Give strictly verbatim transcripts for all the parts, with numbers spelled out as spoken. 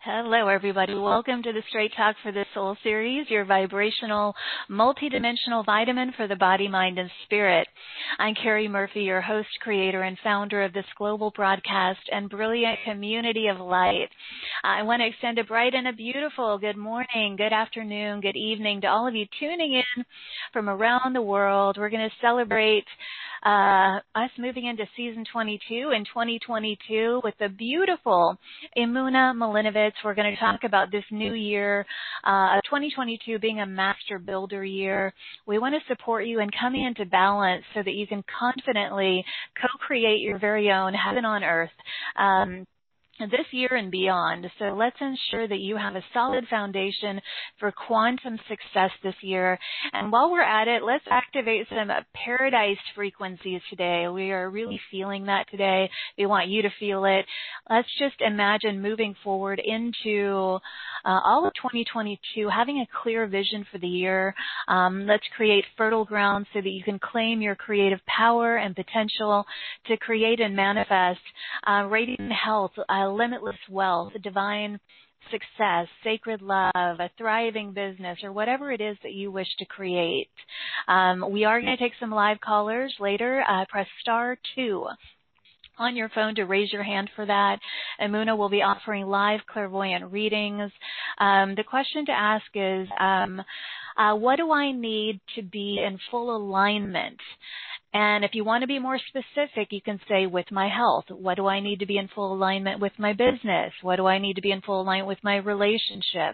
Hello, everybody. Welcome to the Straight Talk for the Soul series, your vibrational, multidimensional vitamin for the body, mind, and spirit. I'm Carrie Murphy, your host, creator, and founder of this global broadcast and brilliant community of light. I want to extend a bright and a beautiful good morning, good afternoon, good evening to all of you tuning in from around the world. We're going to celebrate Uh, us moving into season twenty-two in twenty twenty-two with the beautiful Imuna Malinovitz. We're going to talk about this new year, uh, twenty twenty-two being a master builder year. We want to support you in coming into balance so that you can confidently co-create your very own heaven on earth. Um, this year and beyond. So let's ensure that you have a solid foundation for quantum success this year. And while we're at it, let's activate some paradise frequencies today. We are really feeling that today. We want you to feel it. Let's just imagine moving forward into uh, all of twenty twenty-two, having a clear vision for the year. Um, let's create fertile ground so that you can claim your creative power and potential to create and manifest uh, radiant health, uh, limitless wealth, divine success, sacred love, a thriving business, or whatever it is that you wish to create. Um, we are going to take some live callers later. Uh, press star two on your phone to raise your hand for that. Imuna will be offering live clairvoyant readings. Um, the question to ask is, um, uh, what do I need to be in full alignment? And if you want to be more specific, you can say, with my health. What do I need to be in full alignment with my business? What do I need to be in full alignment with my relationship?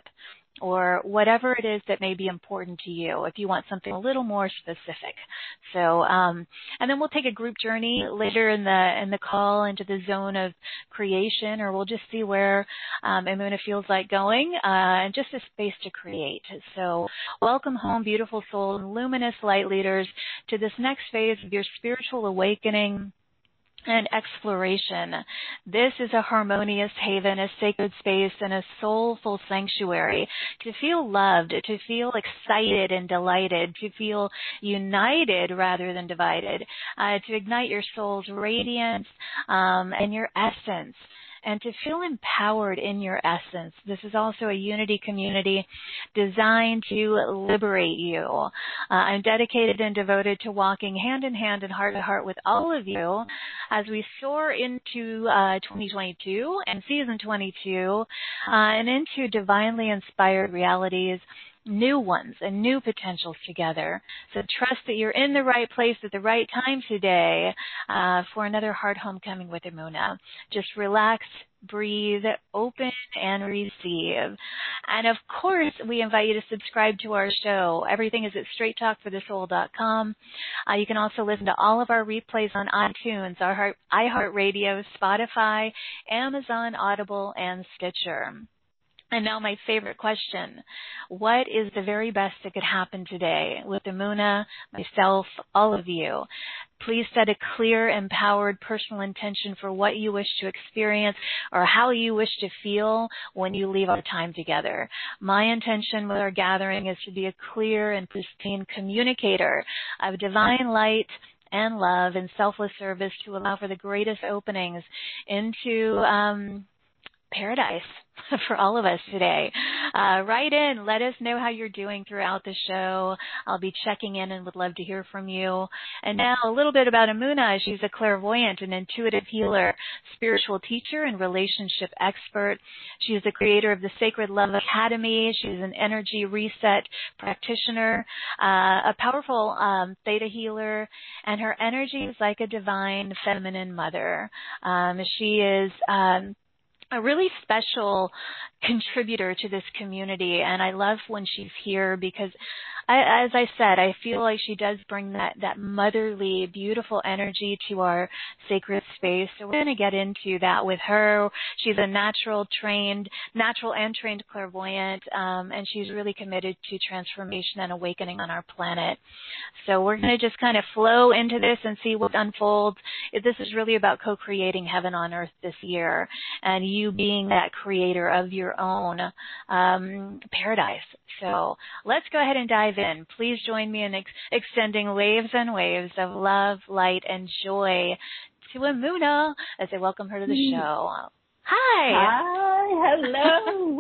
Or whatever it is that may be important to you, if you want something a little more specific. So, um, and then we'll take a group journey later in the in the call into the zone of creation, or we'll just see where um, Imuna feels like going, uh, and just a space to create. So, welcome home, beautiful soul and luminous light leaders, to this next phase of your spiritual awakening and exploration. This is a harmonious haven, a sacred space, and a soulful sanctuary to feel loved, to feel excited and delighted, to feel united rather than divided, uh, to ignite your soul's radiance um, and your essence, and to feel empowered in your essence. This is also a unity community designed to liberate you. Uh, I'm dedicated and devoted to walking hand in hand and heart to heart with all of you as we soar into uh, twenty twenty-two and season twenty-two uh, and into divinely inspired realities, new ones and new potentials together. So trust that you're in the right place at the right time today uh, for another heart homecoming with Imuna. Just relax, breathe, open, and receive. And of course, we invite you to subscribe to our show. Everything is at straight talk for the soul dot com. Uh, you can also listen to all of our replays on iTunes, our heart, iHeartRadio, Spotify, Amazon, Audible, and Stitcher. And now my favorite question. What is the very best that could happen today with Imuna, myself, all of you? Please set a clear, empowered personal intention for what you wish to experience or how you wish to feel when you leave our time together. My intention with our gathering is to be a clear and pristine communicator of divine light and love and selfless service to allow for the greatest openings into um, paradise for all of us today. Uh, write in. Let us know how you're doing throughout the show. I'll be checking in and would love to hear from you. And now a little bit about Imuna. She's a clairvoyant and intuitive healer, spiritual teacher, and relationship expert. She is the creator of the Sacred Love Academy. She's an energy reset practitioner, uh, a powerful um, theta healer, and her energy is like a divine feminine mother. Um, she is um, a really special contributor to this community, and I love when she's here because, I, as I said, I feel like she does bring that, that motherly, beautiful energy to our sacred space. So we're going to get into that with her. She's a natural trained, natural and trained clairvoyant, um, and she's really committed to transformation and awakening on our planet. So we're going to just kind of flow into this and see what unfolds. This is really about co-creating heaven on earth this year, and you being that creator of your own um, paradise. So let's go ahead and dive in. Please join me in ex- extending waves and waves of love, light, and joy to Imuna as I welcome her to the show. Hi. Hi. Hello.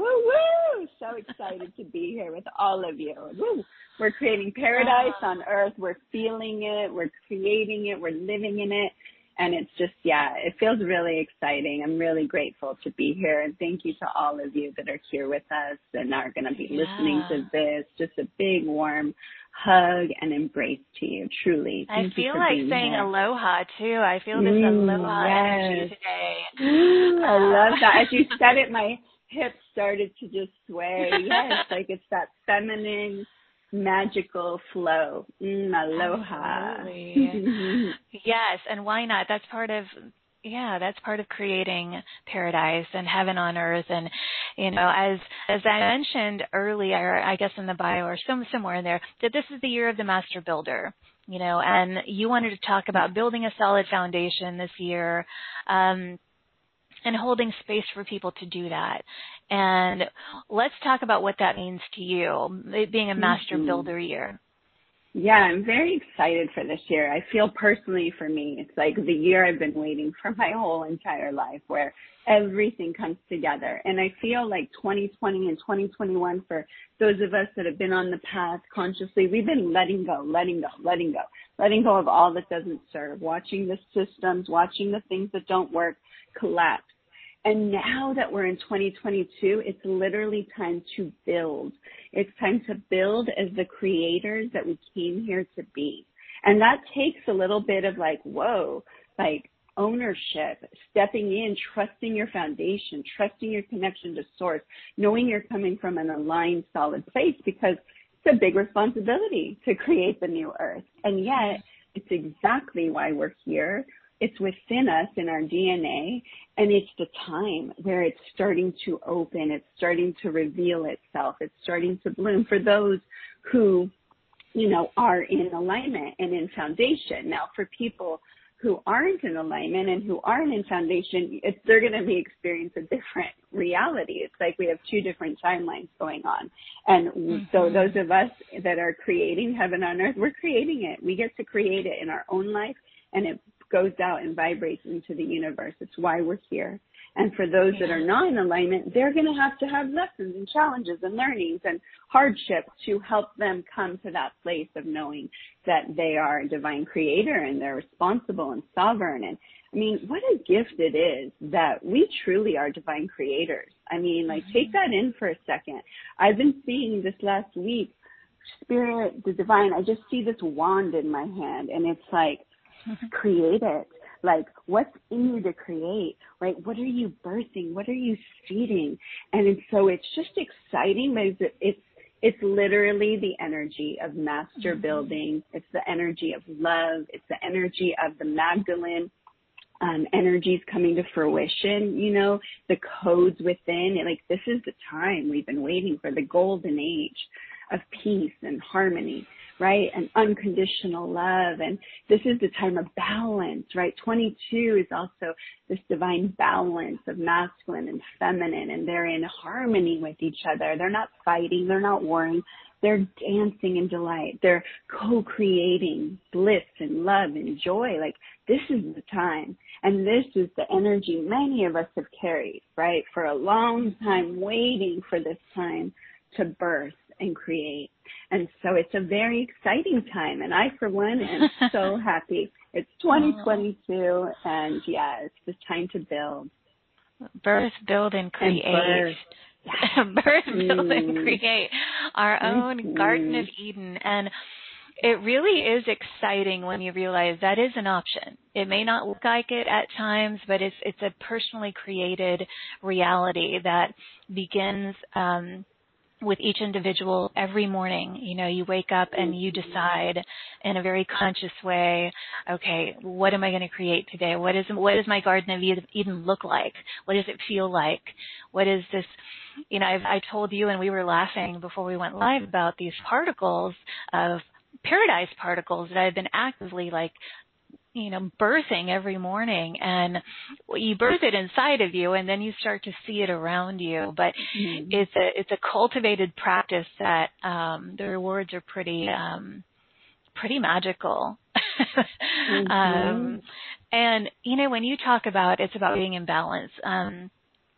so excited to be here with all of you. Woo. We're creating paradise on earth. We're feeling it. We're creating it. We're living in it. And it's just, yeah, it feels really exciting. I'm really grateful to be here. And thank you to all of you that are here with us and are going to be yeah. listening to this. Just a big, warm hug and embrace to you, truly. Thank I feel you like saying here. aloha, too. I feel this mm, aloha yes. energy today. Ooh, I love that. As you said it, my hips started to just sway. Yes, like it's that feminine, magical flow. Mm, aloha. Absolutely. Yes, and why not? That's part of, yeah, that's part of creating paradise and heaven on earth. And, you know, as as I mentioned earlier, I guess in the bio or some, somewhere in there, that this is the year of the master builder. You know, and you wanted to talk about building a solid foundation this year, um, and holding space for people to do that. And let's talk about what that means to you, it being a master mm-hmm. builder year. Yeah, I'm very excited for this year. I feel personally for me, it's like the year I've been waiting for my whole entire life, where everything comes together. And I feel like twenty twenty and twenty twenty-one, for those of us that have been on the path consciously, we've been letting go, letting go, letting go, letting go of all that doesn't serve, watching the systems, watching the things that don't work collapse. And now that we're in twenty twenty-two, it's literally time to build. It's time to build as the creators that we came here to be. And that takes a little bit of like, whoa, like ownership, stepping in, trusting your foundation, trusting your connection to source, knowing you're coming from an aligned, solid place, because it's a big responsibility to create the new earth. And yet, it's exactly why we're here. It's within us, in our D N A, and it's the time where it's starting to open, it's starting to reveal itself, it's starting to bloom for those who, you know, are in alignment and in foundation. Now, for people who aren't in alignment and who aren't in foundation, it's, they're going to be experiencing a different reality. It's like we have two different timelines going on. And mm-hmm. so those of us that are creating heaven on earth, we're creating it. We get to create it in our own life, and it goes out and vibrates into the universe. It's why we're here. And for those yeah. that are not in alignment, they're going to have to have lessons and challenges and learnings and hardships to help them come to that place of knowing that they are a divine creator and they're responsible and sovereign. And I mean, what a gift it is that we truly are divine creators. I mean, like, mm-hmm. take that in for a second. I've been seeing this last week, Spirit, the divine, I just see this wand in my hand, and it's like, create it. Like, what's in you to create, right? What are you birthing? What are you seeding? And it's, so it's just exciting because it's, it's literally the energy of master mm-hmm. building. It's the energy of love. It's the energy of the Magdalene um, energies coming to fruition, you know, the codes within. Like, this is the time we've been waiting for, the golden age of peace and harmony, right? And unconditional love. And this is the time of balance, right? twenty-two is also this divine balance of masculine and feminine, and they're in harmony with each other. They're not fighting. They're not warring. They're dancing in delight. They're co-creating bliss and love and joy. Like, this is the time. And this is the energy many of us have carried, right? For a long time, waiting for this time to birth and create. And so it's a very exciting time. And I, for one, am so happy. It's twenty twenty-two, and yeah, it's the time to build. Birth, build, and create. And birth. Yeah. Birth, build, mm. and create our own mm-hmm. Garden of Eden. And it really is exciting when you realize that is an option. It may not look like it at times, but it's it's a personally created reality that begins um, with each individual every morning. You know, you wake up and you decide in a very conscious way, okay, what am I going to create today? What is what does my Garden of Eden look like? What does it feel like? What is this? You know, I've, I told you, and we were laughing before we went live about these particles of paradise particles that I've been actively like, you know, birthing every morning, and you birth it inside of you, and then you start to see it around you. But mm-hmm. it's a it's a cultivated practice that um, the rewards are pretty um, pretty magical. mm-hmm. um, and you know, when you talk about it's about being in balance. Um,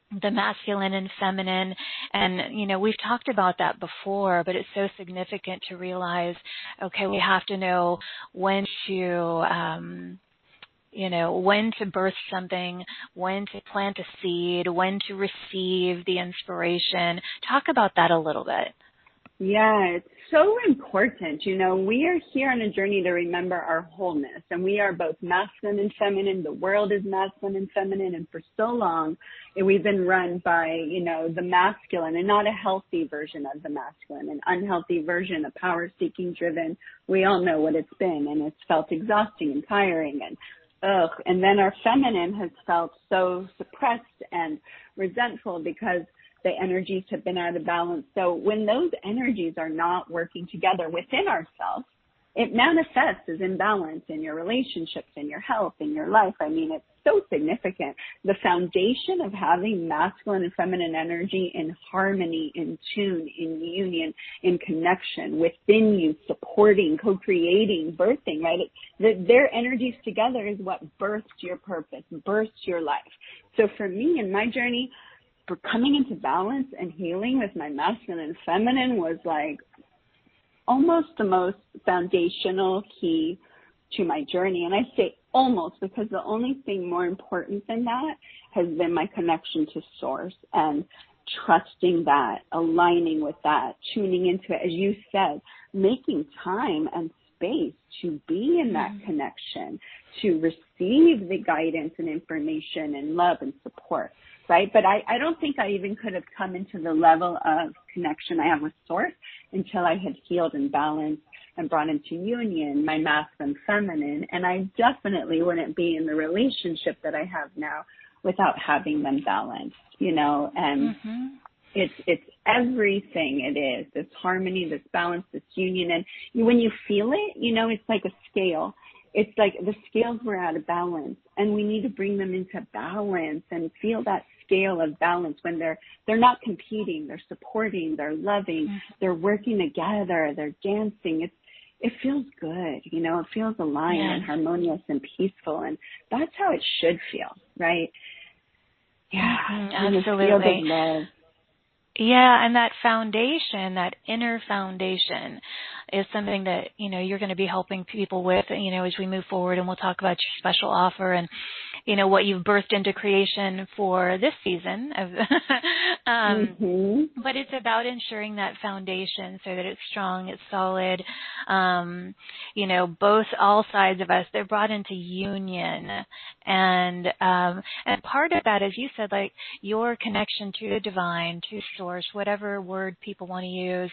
the masculine and feminine. And, you know, we've talked about that before, but it's so significant to realize, okay, we have to know when to, um, you know, when to birth something, when to plant a seed, when to receive the inspiration. Talk about that a little bit. Yeah, it's so important. You know, we are here on a journey to remember our wholeness, and we are both masculine and feminine. The world is masculine and feminine, and for so long we've been run by, you know, the masculine and not a healthy version of the masculine, an unhealthy version, a power-seeking driven. We all know what it's been, and it's felt exhausting and tiring and ugh. And then our feminine has felt so suppressed and resentful because the energies have been out of balance. So when those energies are not working together within ourselves, it manifests as imbalance in your relationships, in your health, in your life. I mean, it's so significant. The foundation of having masculine and feminine energy in harmony, in tune, in union, in connection within you, supporting, co-creating, birthing, right? It, the, their energies together is what births your purpose, births your life. So for me in my journey, for coming into balance and healing with my masculine and feminine was like almost the most foundational key to my journey. And I say almost because the only thing more important than that has been my connection to source and trusting that, aligning with that, tuning into it, as you said, making time and space to be in that connection, to receive the guidance and information and love and support. Right? But I, I don't think I even could have come into the level of connection I have with source until I had healed and balanced and brought into union my masculine feminine. And I definitely wouldn't be in the relationship that I have now without having them balanced, you know, and mm-hmm. it's, it's everything it is, this harmony, this balance, this union. And when you feel it, you know, it's like a scale. It's like the scales were out of balance, and we need to bring them into balance and feel that scale of balance when they're they're not competing, they're supporting, they're loving, mm-hmm. they're working together, they're dancing. It's it feels good, you know, it feels aligned yes. and harmonious and peaceful, and that's how it should feel, right? Yeah, mm-hmm. Absolutely. Love. Yeah, and that foundation, that inner foundation is something that, you know, you're going to be helping people with, you know, as we move forward, and we'll talk about your special offer and, you know, what you've birthed into creation for this season. Of um, mm-hmm. But it's about ensuring that foundation so that it's strong, it's solid. Um, you know, both, all sides of us, they're brought into union. And, um, and part of that, as you said, like your connection to the divine, to source, whatever word people want to use,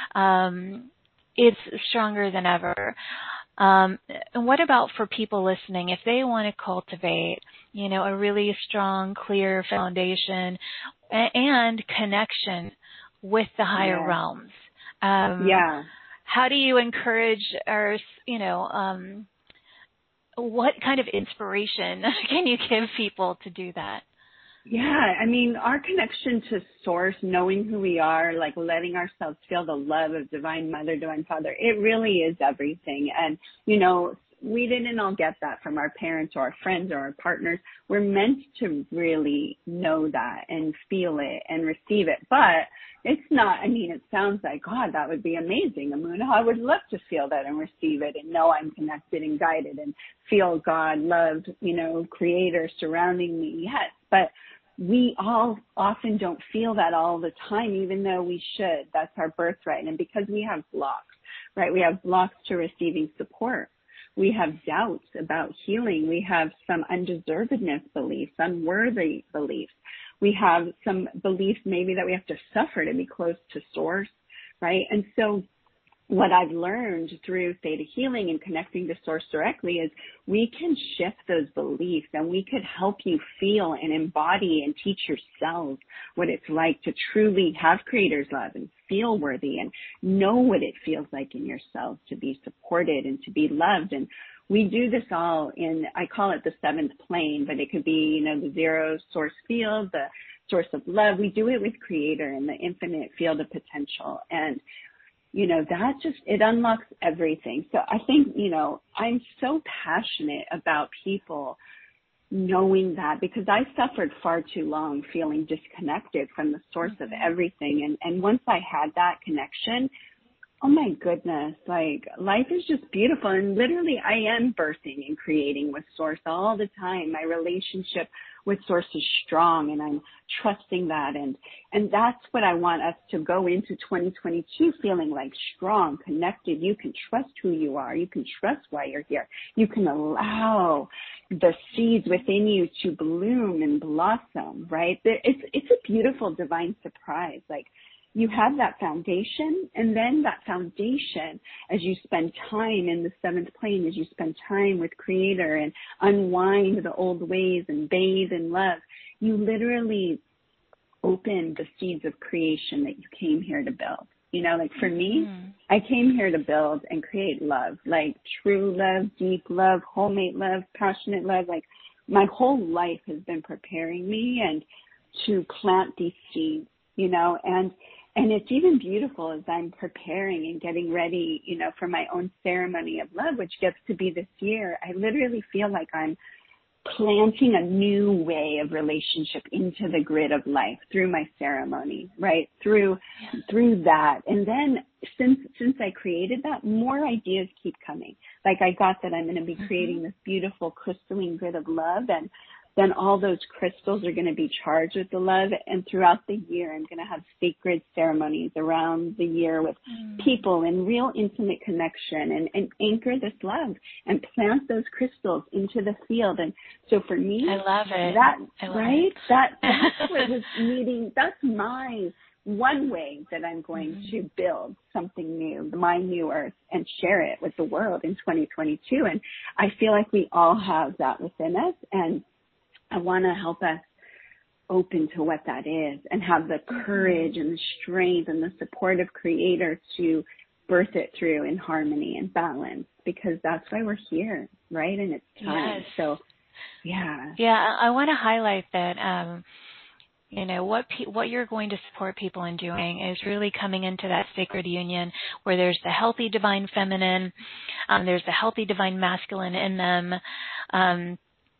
um, it's stronger than ever. Um, and what about for people listening, if they want to cultivate, you know, a really strong, clear foundation and connection with the higher yeah. realms? Um, yeah. How do you encourage, or, you know, um, what kind of inspiration can you give people to do that? Yeah, I mean, our connection to source, knowing who we are, like letting ourselves feel the love of Divine Mother, Divine Father, it really is everything. And, you know, we didn't all get that from our parents or our friends or our partners. We're meant to really know that and feel it and receive it. But it's not, I mean, it sounds like, God, that would be amazing, Amuna. I would love to feel that and receive it and know I'm connected and guided and feel God, loved, you know, Creator surrounding me. Yes, but we all often don't feel that all the time, even though we should. That's our birthright. And because we have blocks, right? We have blocks to receiving support. We have doubts about healing. We have some undeservedness beliefs, unworthy beliefs. We have some beliefs maybe that we have to suffer to be close to source, right? And so what I've learned through theta healing and connecting to source directly is we can shift those beliefs, and we could help you feel and embody and teach yourselves what it's like to truly have Creator's love and feel worthy and know what it feels like in yourself to be supported and to be loved. And we do this all in, I call it the seventh plane, but it could be, you know, the zero source field, the source of love. We do it with Creator in the infinite field of potential. And you know, that just, it unlocks everything. So I think, you know, I'm so passionate about people knowing that, because I suffered far too long feeling disconnected from the source mm-hmm. of everything. And, and once I had that connection, oh my goodness, like life is just beautiful. And literally I am birthing and creating with Source all the time. My relationship with Source is strong, and I'm trusting that. And, and that's what I want us to go into twenty twenty-two feeling like strong, connected. You can trust who you are. You can trust why you're here. You can allow the seeds within you to bloom and blossom, right? It's, it's a beautiful divine surprise. Like, you have that foundation, and then that foundation, as you spend time in the seventh plane, as you spend time with Creator and unwind the old ways and bathe in love, you literally open the seeds of creation that you came here to build. You know, like for me, mm-hmm. I came here to build and create love, like true love, deep love, wholemate love, passionate love. Like my whole life has been preparing me and to plant these seeds, you know, and And it's even beautiful as I'm preparing and getting ready, you know, for my own ceremony of love, which gets to be this year. I literally feel like I'm planting a new way of relationship into the grid of life through my ceremony, right? Through, yeah. through that. And then since, since I created that, more ideas keep coming. Like I got that I'm going to be creating mm-hmm. this beautiful crystalline grid of love, and then all those crystals are going to be charged with the love. And throughout the year, I'm going to have sacred ceremonies around the year with mm. people in real intimate connection, and, and anchor this love and plant those crystals into the field. And so for me, I love it. That, I love right? It. That, that's what was needing. That's my one way that I'm going mm. to build something new, my new earth, and share it with the world in twenty twenty-two. And I feel like we all have that within us. And I want to help us open to what that is and have the courage and the strength and the support of Creator to birth it through in harmony and balance, because that's why we're here, right? And it's time. Yes. So, yeah. Yeah, I want to highlight that, um, you know, what pe- what you're going to support people in doing is really coming into that sacred union where there's the healthy divine feminine, um, there's the healthy divine masculine in them, um,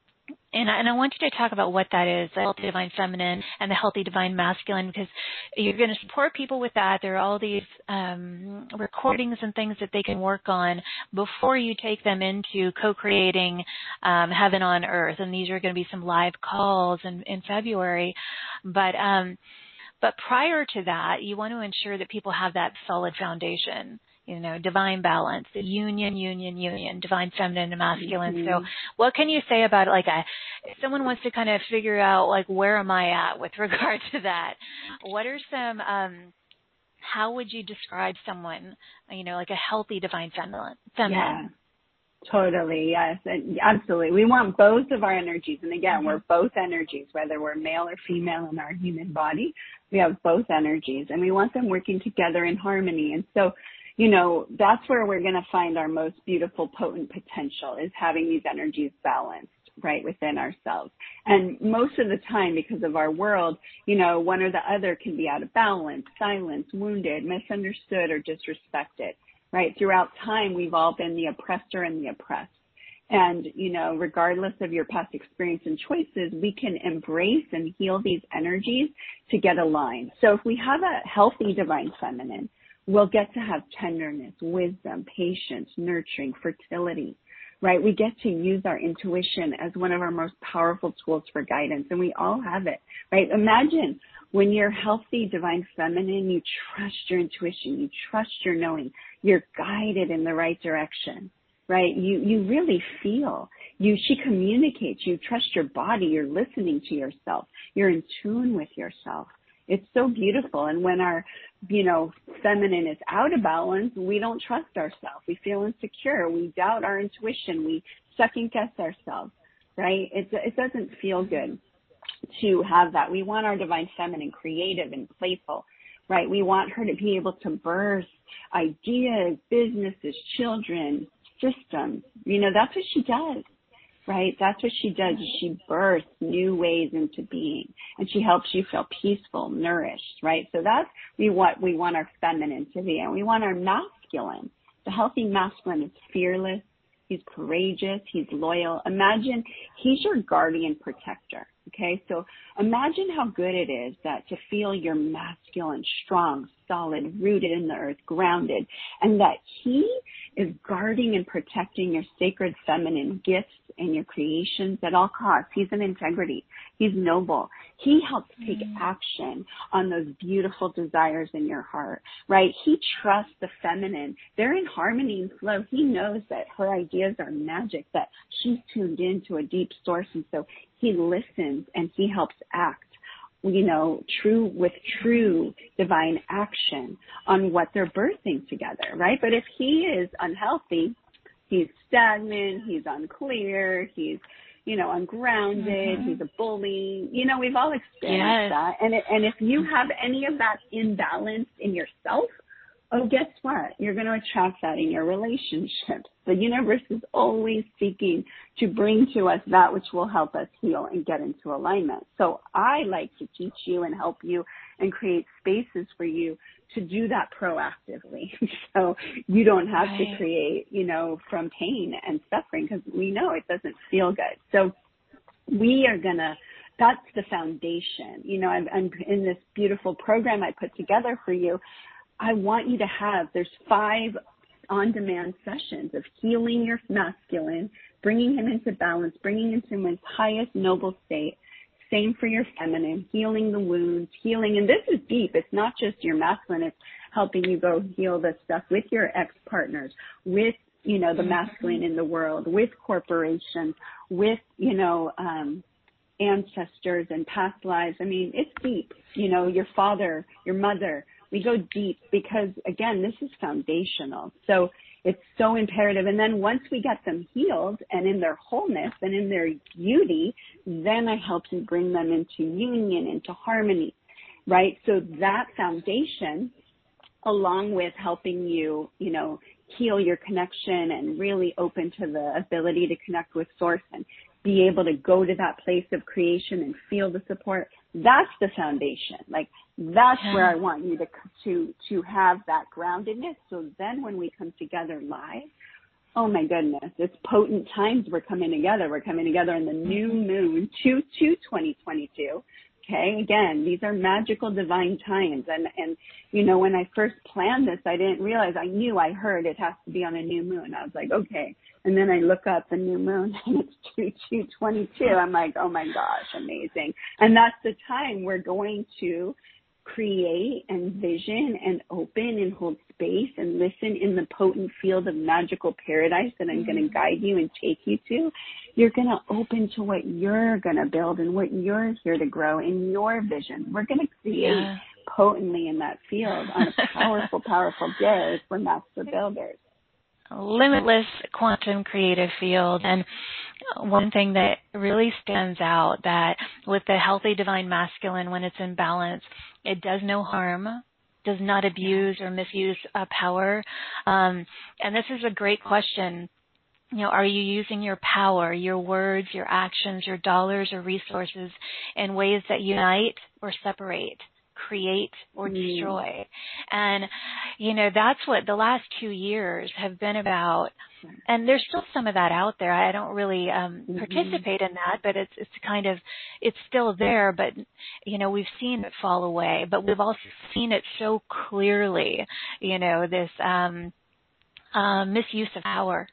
And I, and I want you to talk about what that is, the healthy divine feminine and the healthy divine masculine, because you're going to support people with that. There are all these um, recordings and things that they can work on before you take them into co-creating um, heaven on earth. And these are going to be some live calls in, in February. But um, but prior to that, you want to ensure that people have that solid foundation. You know, divine balance, the union, union, union, divine feminine and masculine. Mm-hmm. So what can you say about it? Like a, if someone wants to kind of figure out, like, where am I at with regard to that? What are some, um, how would you describe someone, you know, like a healthy divine feminine? feminine? Yeah, totally. Yes. And absolutely. We want both of our energies. And again, mm-hmm. we're both energies, whether we're male or female in our human body, we have both energies, and we want them working together in harmony. And so, you know, that's where we're going to find our most beautiful, potent potential, is having these energies balanced right within ourselves. And most of the time, because of our world, you know, one or the other can be out of balance, silenced, wounded, misunderstood, or disrespected, right? Throughout time, we've all been the oppressor and the oppressed. And, you know, regardless of your past experience and choices, we can embrace and heal these energies to get aligned. So if we have a healthy divine feminine, we'll get to have tenderness, wisdom, patience, nurturing, fertility, right? We get to use our intuition as one of our most powerful tools for guidance, and we all have it, right? Imagine when you're healthy, divine feminine, you trust your intuition, you trust your knowing, you're guided in the right direction, right? You, you really feel, you, she communicates, you trust your body, you're listening to yourself, you're in tune with yourself. It's so beautiful. And when our, you know, feminine is out of balance, we don't trust ourselves. We feel insecure. We doubt our intuition. We second guess ourselves, right? It, it doesn't feel good to have that. We want our divine feminine creative and playful, right? We want her to be able to birth ideas, businesses, children, systems. You know, that's what she does. Right? That's what she does. She births new ways into being, and she helps you feel peaceful, nourished, right? So that's we want, we want our feminine to be, and we want our masculine. The healthy masculine is fearless, He's courageous. He's loyal. Imagine he's your guardian protector. Okay, so imagine how good it is that to feel you're masculine, strong, solid, rooted in the earth, grounded, and that he is guarding and protecting your sacred feminine gifts and your creations at all costs. He's an integrity. He's noble. He helps take action on those beautiful desires in your heart, right? He trusts the feminine. They're in harmony and flow. He knows that her ideas are magic, that she's tuned into a deep source, and so he listens and he helps act, you know, true with true divine action on what they're birthing together, right? But if he is unhealthy, he's stagnant, he's unclear, he's, you know, ungrounded, mm-hmm. he's a bully. You know, we've all experienced yes. that. And it, and if you have any of that imbalance in yourself, oh, guess what? You're going to attract that in your relationships. The universe is always seeking to bring to us that which will help us heal and get into alignment. So I like to teach you and help you and create spaces for you to do that proactively. So you don't have right. to create, you know, from pain and suffering, because we know it doesn't feel good. So we are going to, that's the foundation. You know, I'm, I'm in this beautiful program I put together for you. I want you to have, there's five on-demand sessions of healing your masculine, bringing him into balance, bringing him into his highest noble state. Same for your feminine, healing the wounds, healing. And this is deep. It's not just your masculine. It's helping you go heal the stuff with your ex-partners, with, you know, the masculine in the world, with corporations, with, you know, um, ancestors and past lives. I mean, it's deep. You know, your father, your mother. We go deep because, again, this is foundational. So it's so imperative. And then once we get them healed and in their wholeness and in their beauty, then I help you bring them into union, into harmony, right? So that foundation, along with helping you, you know, heal your connection and really open to the ability to connect with source and be able to go to that place of creation and feel the support, that's the foundation. Like, that's yeah. where I want you to, to, to have that groundedness. So then when we come together live, oh my goodness, it's potent times we're coming together. We're coming together in the new moon, two two twenty twenty-two. Okay, again, these are magical divine times. And, and, you know, when I first planned this, I didn't realize, I knew I heard it has to be on a new moon. I was like, okay. And then I look up the new moon and it's two two twenty-two. I'm like, oh my gosh, amazing. And that's the time we're going to create and vision and open and hold space and listen in the potent field of magical paradise that I'm mm-hmm. going to guide you and take you to. You're going to open to what you're going to build and what you're here to grow in your vision. We're going to create yeah. potently in that field on a powerful, powerful day for master builders. Limitless quantum creative field. And one thing that really stands out, that with the healthy divine masculine, when it's in balance, it does no harm, does not abuse or misuse uh, power. Um, and this is a great question. You know, are you using your power, your words, your actions, your dollars or resources in ways that unite or separate, create or destroy? And, you know, that's what the last two years have been about. And there's still some of that out there. I don't really um, mm-hmm. participate in that, but it's it's kind of, it's still there. But, you know, we've seen it fall away. But we've also seen it so clearly, you know, this um, uh, misuse of power.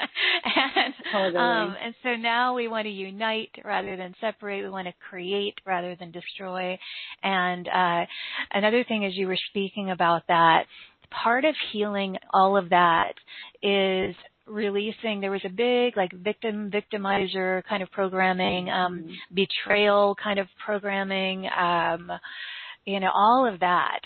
and, totally. um, and so now we want to unite rather than separate. We want to create rather than destroy. And uh, another thing, as you were speaking about that, part of healing all of that is releasing. There was a big, like, victim, victimizer kind of programming, um, mm-hmm. betrayal kind of programming, um, you know, all of that.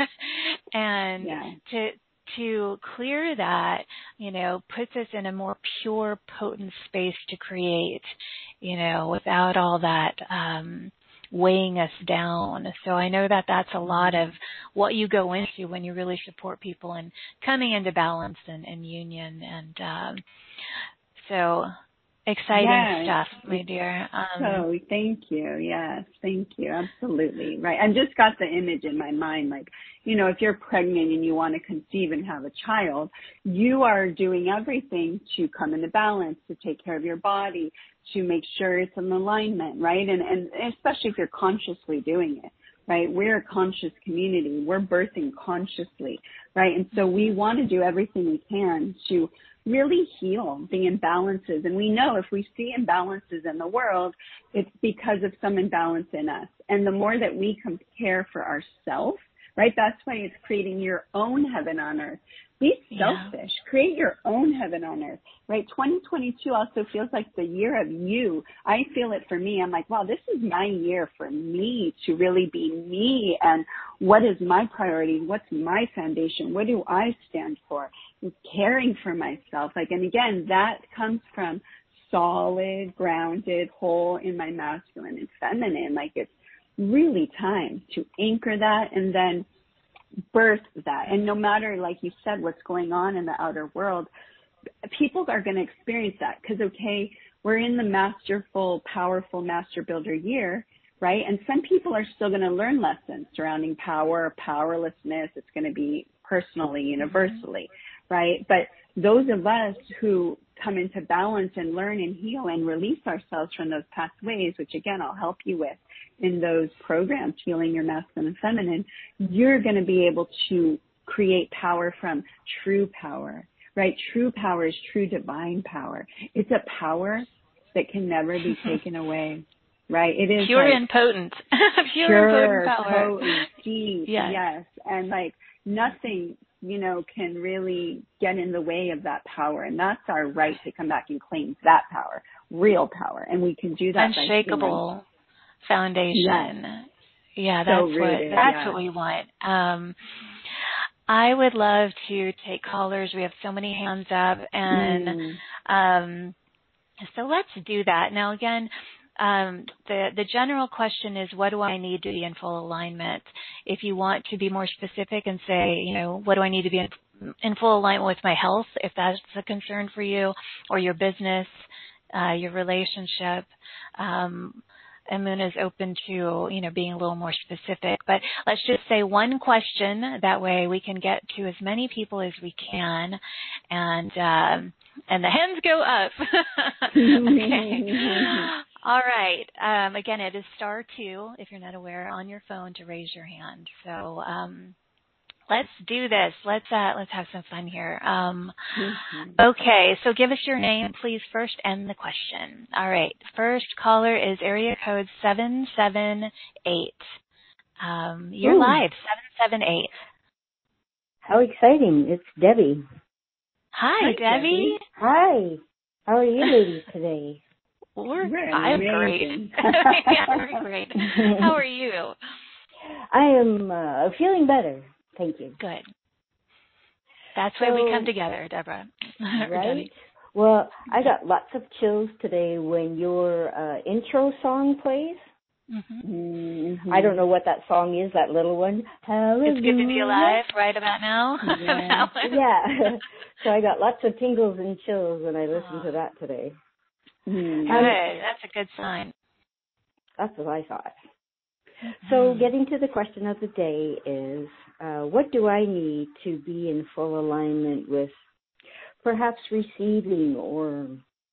and yeah. to, to clear that, you know, puts us in a more pure, potent space to create, you know, without all that, um, weighing us down. So I know that that's a lot of what you go into when you really support people and coming into balance and, and union. And um, so exciting Yes. stuff, my dear. Um, So thank you. Yes, thank you. Absolutely. Right. I just got the image in my mind, like, you know, if you're pregnant and you want to conceive and have a child, you are doing everything to come into balance, to take care of your body, to make sure it's in alignment, right? And, and especially if you're consciously doing it, right? We're a conscious community. We're birthing consciously, right? And so we want to do everything we can to really heal the imbalances. And we know if we see imbalances in the world, it's because of some imbalance in us. And the more that we compare for ourselves, right, that's why it's creating your own heaven on earth. Be selfish. Yeah. Create your own heaven on earth, right? twenty twenty-two also feels like the year of you. I feel it for me. I'm like, wow, this is my year for me to really be me. And what is my priority? What's my foundation? What do I stand for? Caring for myself. Like, and again, that comes from solid, grounded, whole in my masculine and feminine. Like, it's really time to anchor that and then birth that. And no matter, like you said, what's going on in the outer world, people are going to experience that because, okay, we're in the masterful, powerful master builder year, right? And some people are still going to learn lessons surrounding power, powerlessness. It's going to be personally, universally, mm-hmm. right? But those of us who come into balance and learn and heal and release ourselves from those past ways, which again, I'll help you with in those programs, Healing Your Masculine and Feminine, you're going to be able to create power from true power, right? True power is true divine power. It's a power that can never be taken away, right? It is pure like, and potent. pure, pure and potent power. Potent, deep, yes. yes. And like nothing, you know, can really get in the way of that power. And that's our right to come back and claim that power, real power. And we can do that unshakable by foundation. Yes. Yeah, that's so what rooted, that's yes. what we want. Um, I would love to take callers. We have so many hands up, and mm. um, so let's do that. Now, again, um, the the general question is, what do I need to be in full alignment? If you want to be more specific and say, you know, what do I need to be in, in full alignment with my health, if that's a concern for you, or your business, uh, your relationship. Um, And Moon is open to, you know, being a little more specific. But let's just say one question. That way we can get to as many people as we can. And um, and the hands go up. Okay. All right. Um, again, it is star two, if you're not aware, on your phone to raise your hand. So um, let's do this. Let's uh, let's have some fun here. Um, mm-hmm. Okay, so give us your name, please, first, and the question. All right, first caller is area code seven seven eight. Um, you're Ooh. Live, seven seven eight. How exciting. It's Debbie. Hi, Hi Debbie. Debbie. Hi. How are you ladies today? We're, we're I'm great. Yeah, we're great. How are you? I am uh, feeling better. Thank you. Good. That's so, why we come together, Deborah. Right? Well, I got lots of chills today when your uh, intro song plays. Mm-hmm. Mm-hmm. I don't know what that song is, that little one. Hallelujah. It's good to be alive right about now. Yeah. yeah. So I got lots of tingles and chills when I listened oh. to that today. Mm-hmm. Good. Um, That's a good sign. That's what I thought. So getting to the question of the day is, uh, what do I need to be in full alignment with perhaps receiving or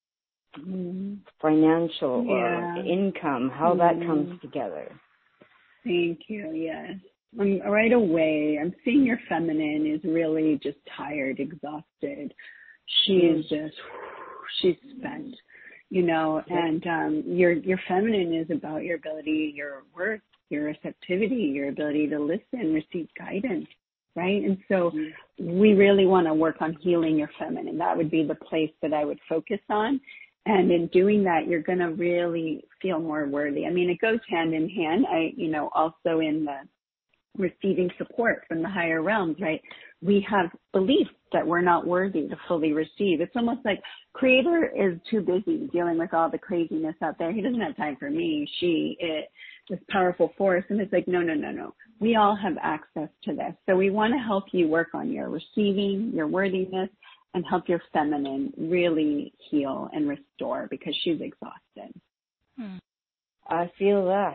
mm, financial yeah. or income, how mm. that comes together? Thank you, yes. Um, right away, I'm seeing your feminine is really just tired, exhausted. She mm. is just, she's spent, you know, and um, your your feminine is about your ability, your worth, your receptivity, your ability to listen, receive guidance, right? And so mm-hmm. we really want to work on healing your feminine. That would be the place that I would focus on. And in doing that, you're going to really feel more worthy. I mean, it goes hand in hand. I, you know, also in the receiving support from the higher realms, right? We have beliefs that we're not worthy to fully receive. It's almost like Creator is too busy dealing with all the craziness out there. He doesn't have time for me, she, it, this powerful force. And it's like, no, no, no, no. We all have access to this. So we want to help you work on your receiving, your worthiness, and help your feminine really heal and restore because she's exhausted. Hmm. I feel that.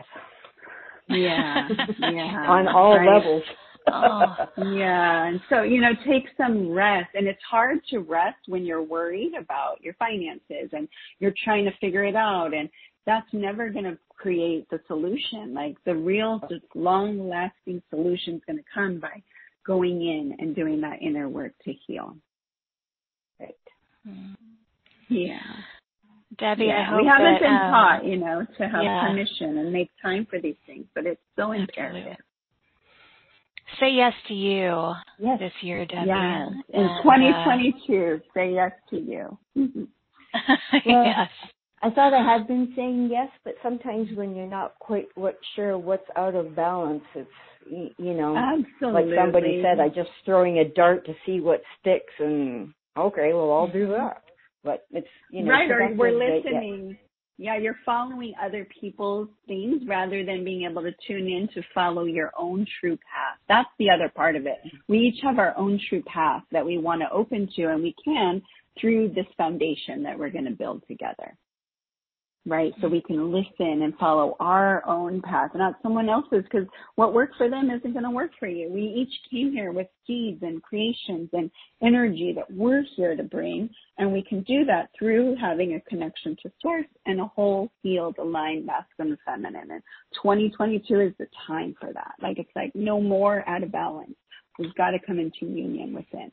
Yeah, yeah. On all right. levels. Oh, yeah. And so, you know, take some rest. And it's hard to rest when you're worried about your finances and you're trying to figure it out. And that's never going to create the solution. Like the real, just long-lasting solution is going to come by going in and doing that inner work to heal. Right. Hmm. Yeah. Debbie, yeah. I hope we haven't that, been um, taught, you know, to have yeah. permission and make time for these things, but it's so imperative. Absolutely. Say yes to you yes. this year, Debbie. Yes. In and, twenty twenty-two, uh, say yes to you. Well, yes. I thought I had been saying yes, but sometimes when you're not quite what, sure what's out of balance, it's, you, you know, Absolutely. like somebody said, I just throwing a dart to see what sticks, and okay, well, I'll do that. But it's, you know, right, or we're that, listening. Yeah. yeah, you're following other people's things rather than being able to tune in to follow your own true path. That's the other part of it. We each have our own true path that we want to open to, and we can through this foundation that we're going to build together. Right, so we can listen and follow our own path, not someone else's, because what worked for them isn't going to work for you. We each came here with seeds and creations and energy that we're here to bring, and we can do that through having a connection to source and a whole healed, aligned masculine and feminine. And twenty twenty-two is the time for that. Like, it's like no more out of balance. We've got to come into union within.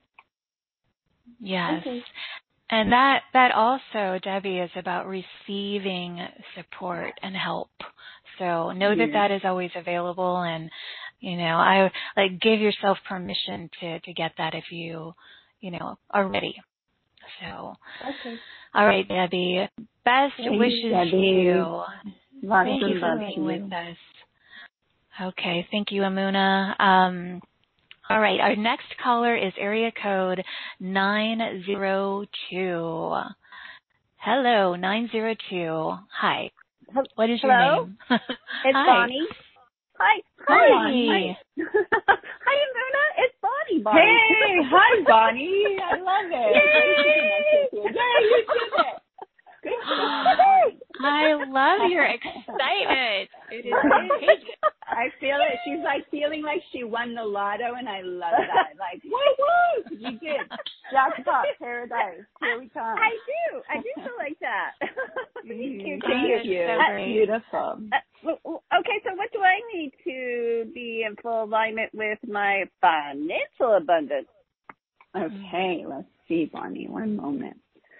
Yes. Okay. And that, that also, Debbie, is about receiving support and help. So know that that is always available, and, you know, I, like, give yourself permission to, to get that if you, you know, are ready. So, okay. All right, Debbie. Best Thanks, wishes Debbie. to you. Lots Thank of you for love being to with you. us. Okay, thank you, Amuna. Um, All right, our next caller is area code nine zero two. Hello, nine zero two. Hi. What is your Hello? name? It's Hi. Bonnie. Hi. Hi. Hi. Hi, Amuna. It's Bonnie. Bonnie. Hey, hi, Bonnie. I love it. Yay! Yay, you did it. Good job. I love your excitement. It is contagious. I feel it. She's like feeling like she won the lotto, and I love that. Like, woo woo! You did. Jackpot, paradise. Here we come. I do. I do feel like that. Mm, Cute, thank cute. you. So That's great. beautiful. Uh, okay, so what do I need to be in full alignment with my financial abundance? Okay, let's see, Bonnie. One moment.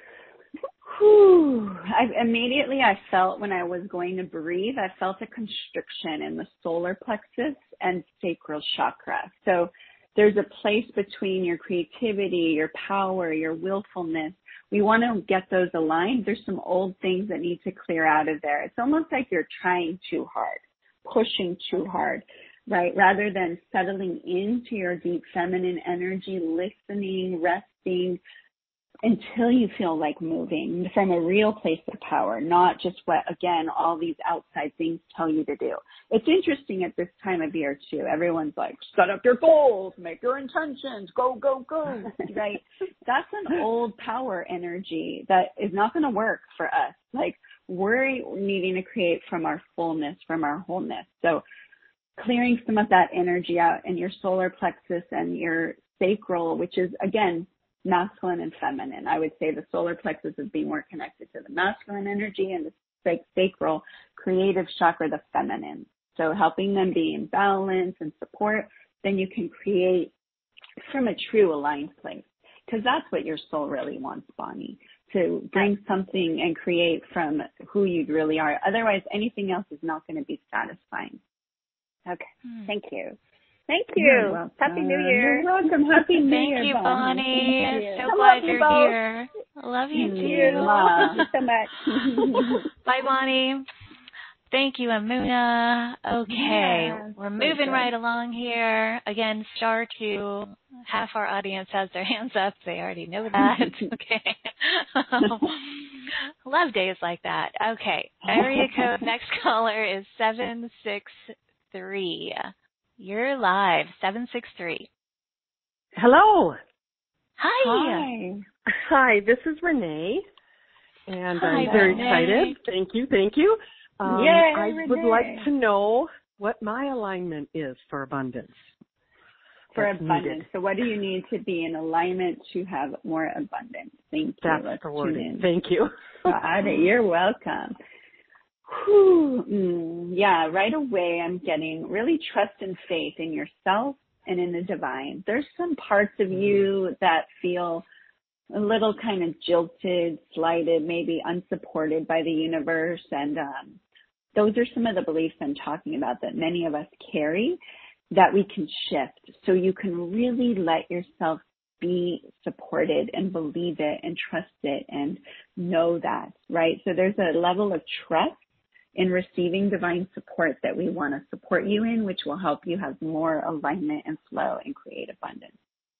Whew. I immediately I felt when I was going to breathe, I felt a constriction in the solar plexus and sacral chakra. So there's a place between your creativity, your power, your willfulness. We want to get those aligned. There's some old things that need to clear out of there. It's almost like you're trying too hard, pushing too hard, right? Rather than settling into your deep feminine energy, listening, resting, until you feel like moving from a real place of power, not just what, again, all these outside things tell you to do. It's interesting at this time of year, too. Everyone's like, set up your goals, make your intentions, go, go, go, right? That's an old power energy that is not going to work for us. Like, we're needing to create from our fullness, from our wholeness. So clearing some of that energy out in your solar plexus and your sacral, which is, again, masculine and feminine. I would say the solar plexus is being more connected to the masculine energy, and the sacral creative chakra, the feminine. So helping them be in balance and support, then you can create from a true aligned place. Because that's what your soul really wants, Bonnie, to bring something and create from who you really are. Otherwise, anything else is not going to be satisfying. Okay. Hmm. Thank you. Thank you. You're welcome. Happy New Year. You're welcome. Happy New Thank Year, you, Bonnie. Bonnie. Thank you. So I glad love you you're both. here. I love you Thank too. you. Thank you so much. Bye, Bonnie. Thank you, Amuna. Okay, Yeah, we're so moving good. right along here. Again, star two. Half our audience has their hands up. They already know that. Okay. Love days like that. Okay. Area code next caller is seven six three. You're live. seven six three. Hello. Hi. Hi. Hi, this is Renee, and Hi, I'm very Renee. excited. Thank you, thank you. Um, Yay, I Renee. would like to know what my alignment is for abundance. For That's abundance. needed. So what do you need to be in alignment to have more abundance? Thank you. That's Let's the tune wording. in. Thank you. Got it. You're welcome. Whew. Mm, yeah, right away I'm getting really trust and faith in yourself and in the divine. There's some parts of you that feel a little kind of jilted, slighted, maybe unsupported by the universe. And um, those are some of the beliefs I'm talking about that many of us carry that we can shift. So you can really let yourself be supported and believe it and trust it and know that, right? So there's a level of trust in receiving divine support that we want to support you in, which will help you have more alignment and flow and create abundance.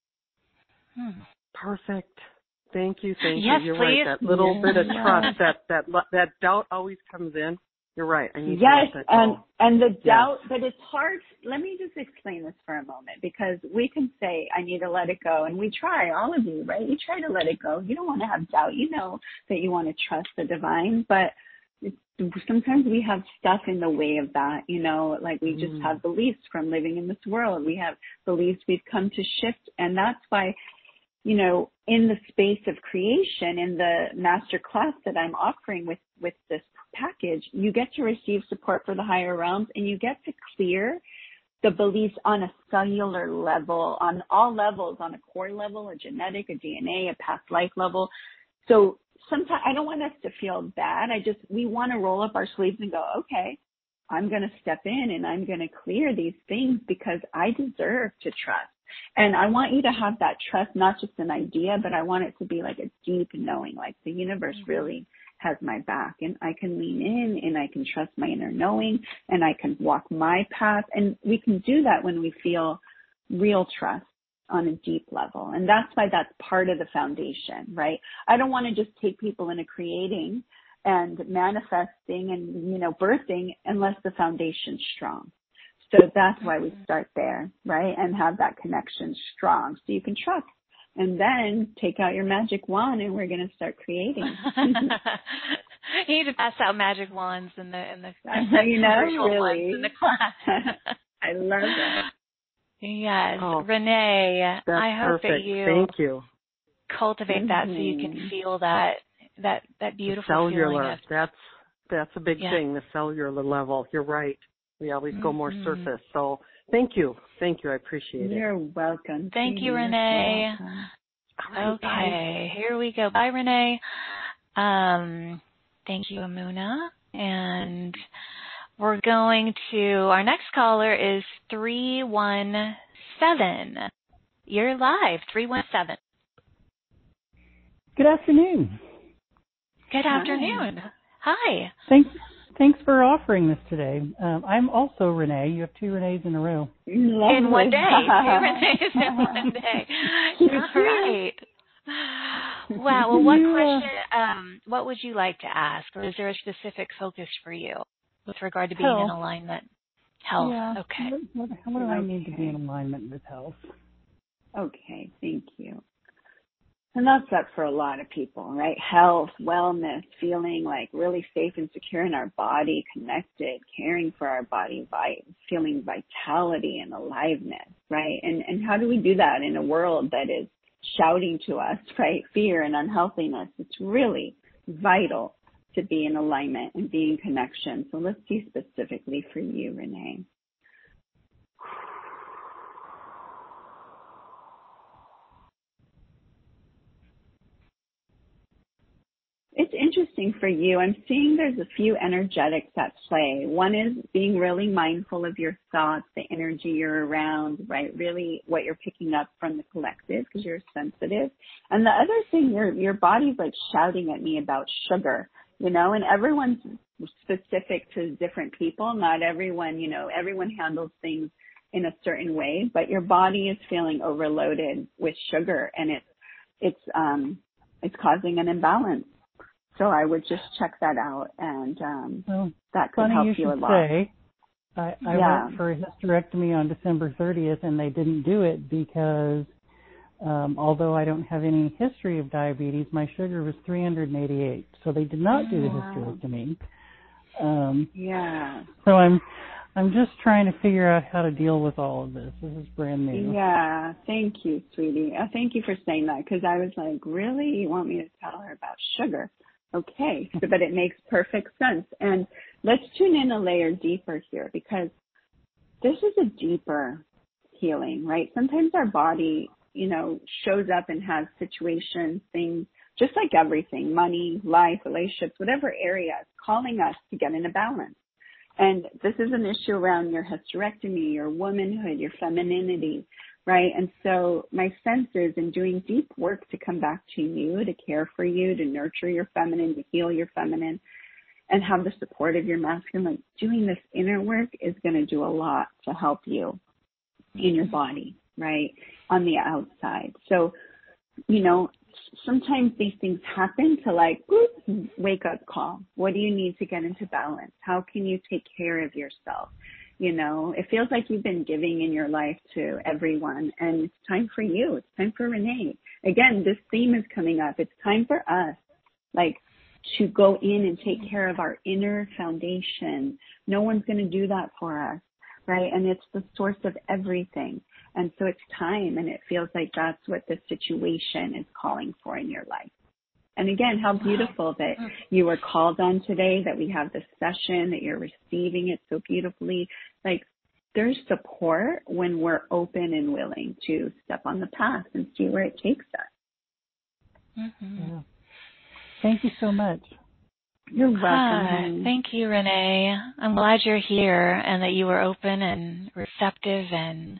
Hmm. Perfect. Thank you, thank Yes, you. You're please. right. That little Yeah. bit of trust, that that that doubt always comes in. You're right. I need Yes, to let that go. and and the Yes. doubt, but it's hard. Let me just explain this for a moment, because we can say, I need to let it go, and we try, all of you, right? You try to let it go. You don't want to have doubt. You know that you want to trust the divine, but it's, sometimes we have stuff in the way of that, you know, like we just Mm. have beliefs from living in this world. We have beliefs we've come to shift, and that's why, you know, in the space of creation, in the master class that I'm offering with, with this package, you get to receive support for the higher realms, and you get to clear the beliefs on a cellular level, on all levels, on a core level, a genetic, a D N A, a past life level. So sometimes I don't want us to feel bad. I just, we want to roll up our sleeves and go, okay, I'm going to step in and I'm going to clear these things because I deserve to trust. And I want you to have that trust, not just an idea, but I want it to be like a deep knowing, like the universe really has my back, and I can lean in and I can trust my inner knowing, and I can walk my path. And we can do that when we feel real trust on a deep level. And that's why that's part of the foundation, right? I don't want to just take people into creating and manifesting and, you know, birthing unless the foundation's strong. So that's why we start there, right? And have that connection strong so you can trust. And then take out your magic wand and we're going to start creating. You need to pass out magic wands in the in the you know, really really. in the class. I love it. Yes, Oh, Renee. That's I hope perfect. that you Thank you. cultivate mm-hmm. that so you can feel that that that beautiful the cellular. feeling of, That's that's a big yeah. thing. The cellular level. You're right. We always mm-hmm. go more surface. So thank you, thank you. I appreciate it. You're welcome. Thank you, You're Renee. welcome. Right, Okay, bye. here we go. Bye, Renee. Um, thank you, Amuna. And we're going to, our next caller is three one seven. You're live, three one seven. Good afternoon. Good Hi. afternoon. Hi. Thanks Thanks for offering this today. Um, I'm also Renee. You have two Renees in a row. Lovely. In one day. Two Renees in one day. All right. Wow. Well, what You, uh, question, um, what would you like to ask? Or is there a specific focus for you with regard to being health. in alignment? Health. Yeah. Okay. What, what, what do I need to be in alignment with health? Okay, thank you. And that's that for a lot of people, right? Health, wellness, feeling like really safe and secure in our body, connected, caring for our body, feeling vitality and aliveness, right? And and how do we do that in a world that is shouting to us, right? Fear and unhealthiness. It's really vital to be in alignment and be in connection. So let's see specifically for you, Renee. It's interesting for you. I'm seeing there's a few energetics at play. One is being really mindful of your thoughts, the energy you're around, right? Really what you're picking up from the collective because you're sensitive. And the other thing, your your body's like shouting at me about sugar, you know, and everyone's specific to different people. Not everyone, you know, everyone handles things in a certain way, but your body is feeling overloaded with sugar, and it's it's um it's causing an imbalance. So I would just check that out, and um, well, that could funny help you you a should lot. say. I, I yeah. went for a hysterectomy on December thirtieth, and they didn't do it because Um, although I don't have any history of diabetes, my sugar was three hundred eighty-eight. So they did not do the hysterectomy. Um, yeah. So I'm, I'm just trying to figure out how to deal with all of this. This is brand new. Yeah. Thank you, sweetie. Uh, thank you for saying that, because I was like, really? You want me to tell her about sugar? Okay. So, but it makes perfect sense. And let's tune in a layer deeper here, because this is a deeper healing, right? Sometimes our body, you know, shows up and has situations, things, just like everything, money, life, relationships, whatever area, is calling us to get into balance. And this is an issue around your hysterectomy, your womanhood, your femininity, right? And so my sense is in doing deep work to come back to you, to care for you, to nurture your feminine, to heal your feminine, and have the support of your masculine. Like, doing this inner work is going to do a lot to help you in your body, right, on the outside. So, you know, sometimes these things happen to, like, whoop, wake up call. What do you need to get into balance? How can you take care of yourself? You know, it feels like you've been giving in your life to everyone, and it's time for you. It's time for Renee. Again, this theme is coming up. It's time for us, like, to go in and take care of our inner foundation. No one's going to do that for us, right? And it's the source of everything. And so it's time, and it feels like that's what the situation is calling for in your life. And again, how beautiful that you were called on today, that we have this session, that you're receiving it so beautifully. Like, there's support when we're open and willing to step on the path and see where it takes us. Mm-hmm. Yeah. Thank you so much. You're welcome. Ah, thank you, Renee. I'm glad you're here and that you were open and receptive, and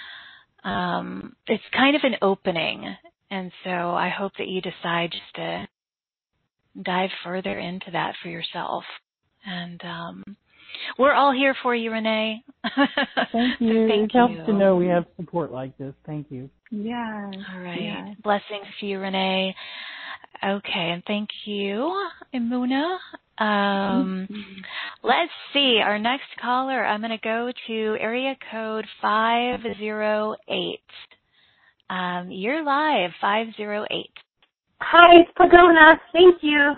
um, it's kind of an opening. And so I hope that you decide just to dive further into that for yourself. And um, we're all here for you, Renee. Thank you. So thank it helps you. to know we have support like this. Thank you. Yeah. All right. Yes. Blessings to you, Renee. Okay, and thank you, Imuna. Um, mm-hmm. Let's see, our next caller, I'm going to go to area code five oh eight. Um, you're live, five oh eight. Hi, it's Pagona. Thank you.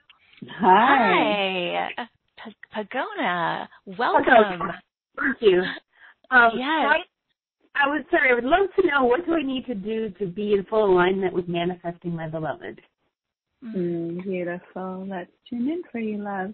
Hi. Hi. P- Pagona, welcome. Pagona. Thank you. Um, yes. I, I would, sorry, I would love to know, what do I need to do to be in full alignment with manifesting my beloved? Mm, beautiful. Let's tune in for you, love.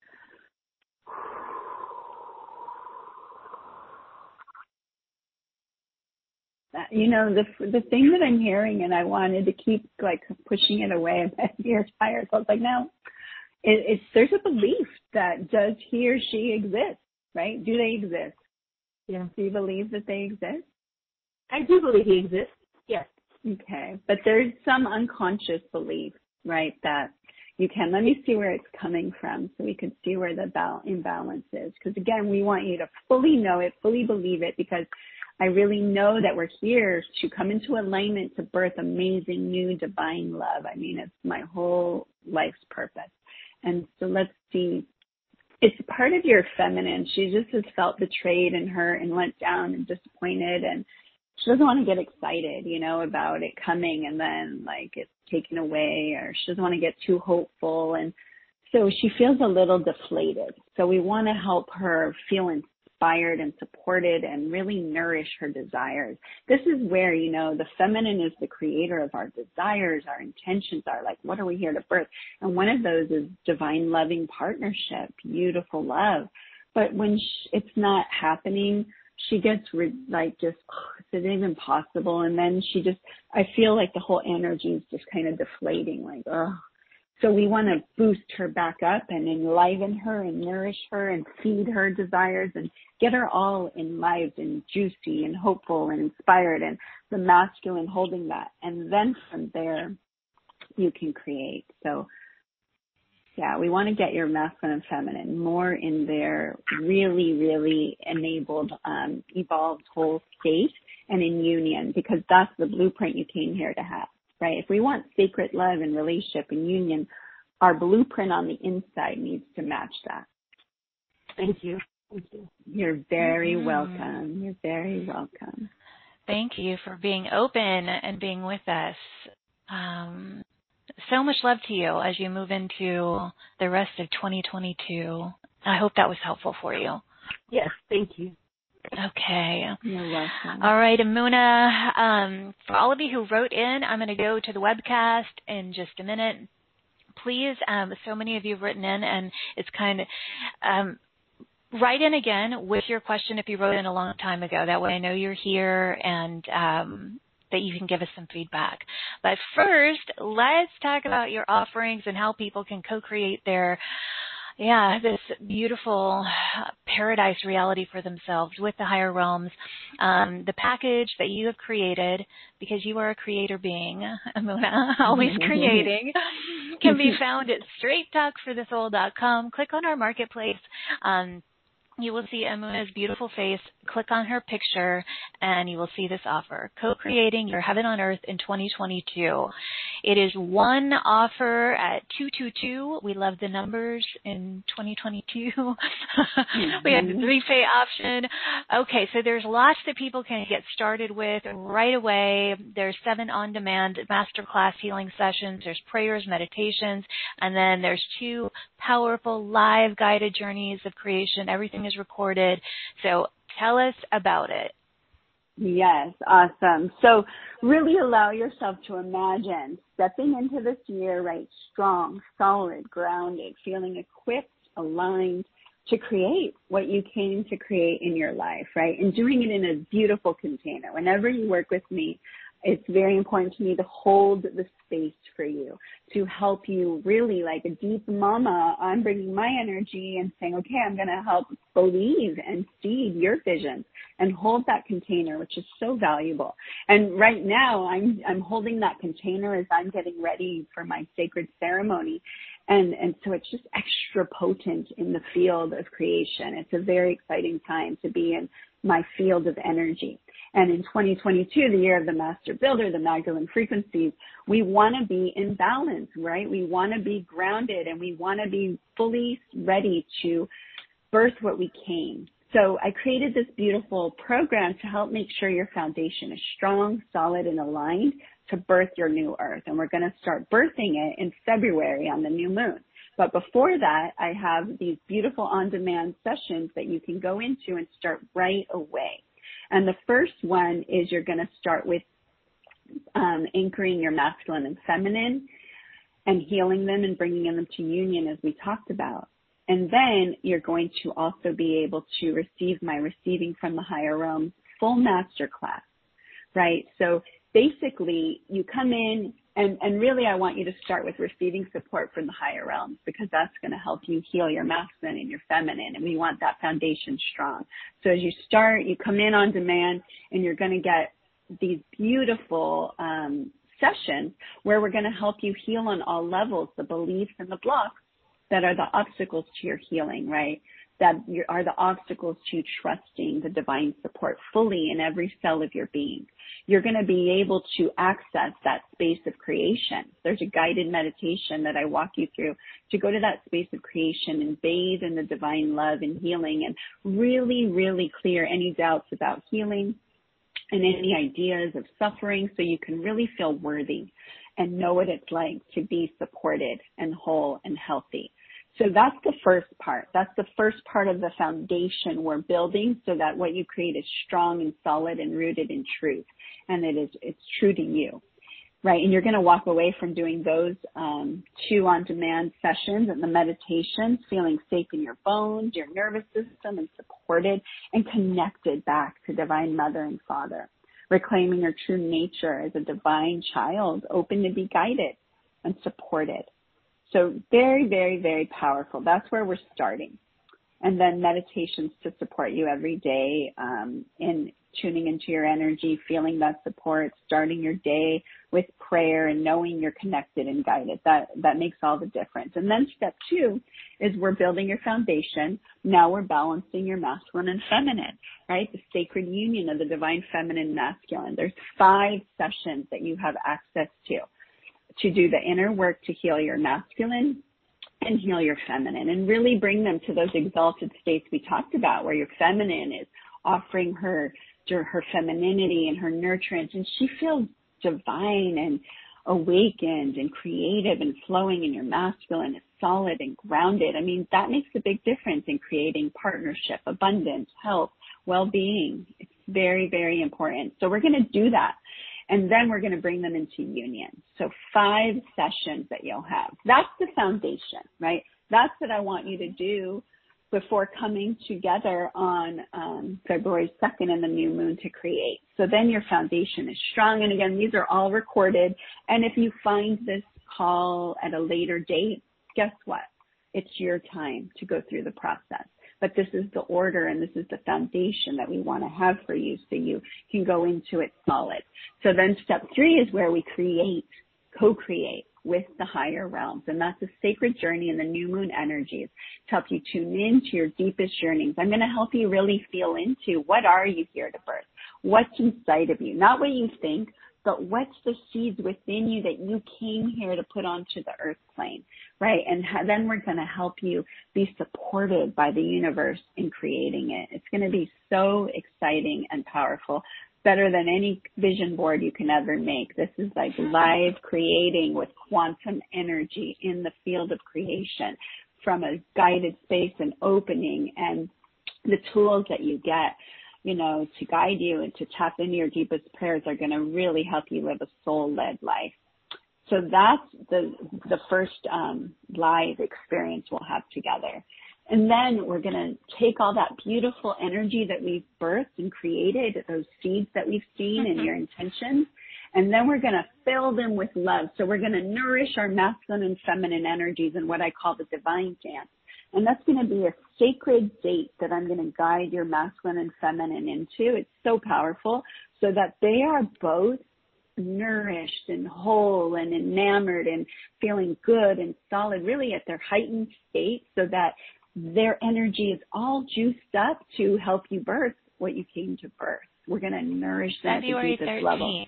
You know, the the thing that I'm hearing, and I wanted to keep, like, pushing it away, but you're tired. So I was like, no, it, it's there's a belief that does he or she exist, right? Do they exist? Yeah. Do you believe that they exist? I do believe he exists. Yes. Okay, but there's some unconscious belief, right, that you can. Let me see where it's coming from so we can see where the bal- imbalance is. Because, again, we want you to fully know it, fully believe it, because I really know that we're here to come into alignment to birth amazing, new, divine love. I mean, it's my whole life's purpose. And so let's see. It's part of your feminine. She just has felt betrayed and hurt and let down and disappointed, and she doesn't want to get excited, you know, about it coming and then, like, it's taken away, or she doesn't want to get too hopeful. And so she feels a little deflated. So we want to help her feel inspired and supported and really nourish her desires. This is where, you know, the feminine is the creator of our desires, our intentions are, like, what are we here to birth? And one of those is divine loving partnership, beautiful love. But when she, it's not happening, she gets re- like just, oh, is it even possible? And then she just, I feel like the whole energy is just kind of deflating, like, oh. So we want to boost her back up and enliven her and nourish her and feed her desires and get her all enlivened and juicy and hopeful and inspired, and the masculine holding that. And then from there, you can create. So yeah, we want to get your masculine and feminine more in their really, really enabled, um, evolved whole state and in union, because that's the blueprint you came here to have, right? If we want sacred love and relationship and union, our blueprint on the inside needs to match that. Thank you. Thank you. You're very mm-hmm. welcome. You're very welcome. Thank you for being open and being with us. Um, so much love to you as you move into the rest of twenty twenty-two. I hope that was helpful for you. Yes, thank you. Okay. You're welcome. All right, Amuna, um, for all of you who wrote in, I'm going to go to the webcast in just a minute. Please, um, so many of you have written in, and it's kind of, um, write in again with your question if you wrote in a long time ago. That way I know you're here and um, that you can give us some feedback. But first, let's talk about your offerings and how people can co-create their Yeah, this beautiful paradise reality for themselves with the higher realms. Um, the package that you have created, because you are a creator being, Amuna, always creating, can be found at straight talk for the soul dot com. Click on our marketplace. Um, you will see Amuna's beautiful face. Click on her picture, and you will see this offer, Co-Creating Your Heaven on Earth in twenty twenty-two. It is one offer at two two two. We love the numbers in twenty twenty-two. We have the three-pay option. Okay, so there's lots that people can get started with right away. There's seven on-demand masterclass healing sessions. There's prayers, meditations, and then there's two powerful live guided journeys of creation. Everything is recorded. So tell us about it. Yes, awesome. So really allow yourself to imagine stepping into this year, right, strong, solid, grounded, feeling equipped, aligned to create what you came to create in your life, right, and doing it in a beautiful container. Whenever you work with me, it's very important to me to hold the space for you, to help you really like a deep mama. I'm bringing my energy and saying, okay, I'm going to help believe and seed your vision and hold that container, which is so valuable. And right now I'm, I'm holding that container as I'm getting ready for my sacred ceremony. And, and so it's just extra potent in the field of creation. It's a very exciting time to be in my field of energy. And in twenty twenty-two, the year of the Master Builder, the Magdalene frequencies, we want to be in balance, right? We want to be grounded and we want to be fully ready to birth what we came. So I created this beautiful program to help make sure your foundation is strong, solid, and aligned to birth your new earth. And we're going to start birthing it in February on the new moon. But before that, I have these beautiful on-demand sessions that you can go into and start right away. And the first one is you're going to start with um, anchoring your masculine and feminine and healing them and bringing them to union, as we talked about. And then you're going to also be able to receive my Receiving from the Higher Realms full masterclass, right? So basically, you come in, and, and really I want you to start with receiving support from the higher realms, because that's going to help you heal your masculine and your feminine, and we want that foundation strong. So as you start, you come in on demand, and you're going to get these beautiful um, sessions where we're going to help you heal on all levels, the beliefs and the blocks that are the obstacles to your healing, right? That are the obstacles to trusting the divine support fully in every cell of your being. You're going to be able to access that space of creation. There's a guided meditation that I walk you through to go to that space of creation and bathe in the divine love and healing and really, really clear any doubts about healing and any ideas of suffering, so you can really feel worthy and know what it's like to be supported and whole and healthy. So that's the first part. That's the first part of the foundation we're building, so that what you create is strong and solid and rooted in truth, and it is, it's true to you, right? And you're going to walk away from doing those um, two on-demand sessions and the meditations feeling safe in your bones, your nervous system, and supported and connected back to Divine Mother and Father, reclaiming your true nature as a divine child, open to be guided and supported. So very, very, very powerful. That's where we're starting. And then meditations to support you every day um, in tuning into your energy, feeling that support, starting your day with prayer and knowing you're connected and guided. That, that makes all the difference. And then step two is we're building your foundation. Now we're balancing your masculine and feminine, right? The sacred union of the divine feminine masculine. There's five sessions that you have access to. to do the inner work to heal your masculine and heal your feminine and really bring them to those exalted states we talked about, where your feminine is offering her her femininity and her nurturance, and she feels divine and awakened and creative and flowing, and your masculine is solid and grounded. I mean, that makes a big difference in creating partnership, abundance, health, well-being. It's very, very important. So we're going to do that. And then we're going to bring them into union. So five sessions that you'll have. That's the foundation, right? That's what I want you to do before coming together on um, February second in the new moon to create. So then your foundation is strong. And again, these are all recorded. And if you find this call at a later date, guess what? It's your time to go through the process. But this is the order and this is the foundation that we want to have for you so you can go into it solid. So then step three is where we create, co-create with the higher realms. And that's a sacred journey in the new moon energies to help you tune into your deepest yearnings. I'm going to help you really feel into what are you here to birth? What's inside of you? Not what you think, but what's the seeds within you that you came here to put onto the earth plane, right? And ha- then we're going to help you be supported by the universe in creating it. It's going to be so exciting and powerful, better than any vision board you can ever make. This is like live creating with quantum energy in the field of creation from a guided space and opening, and the tools that you get, you know, to guide you and to tap into your deepest prayers are going to really help you live a soul-led life. So that's the the first um, live experience we'll have together. And then we're going to take all that beautiful energy that we've birthed and created, those seeds that we've seen and your intentions, and then we're going to fill them with love. So we're going to nourish our masculine and feminine energies in what I call the divine dance. And that's going to be a sacred date that I'm going to guide your masculine and feminine into. It's so powerful so that they are both nourished and whole and enamored and feeling good and solid, really at their heightened state, so that their energy is all juiced up to help you birth what you came to birth. We're going to nourish that February at the deepest level.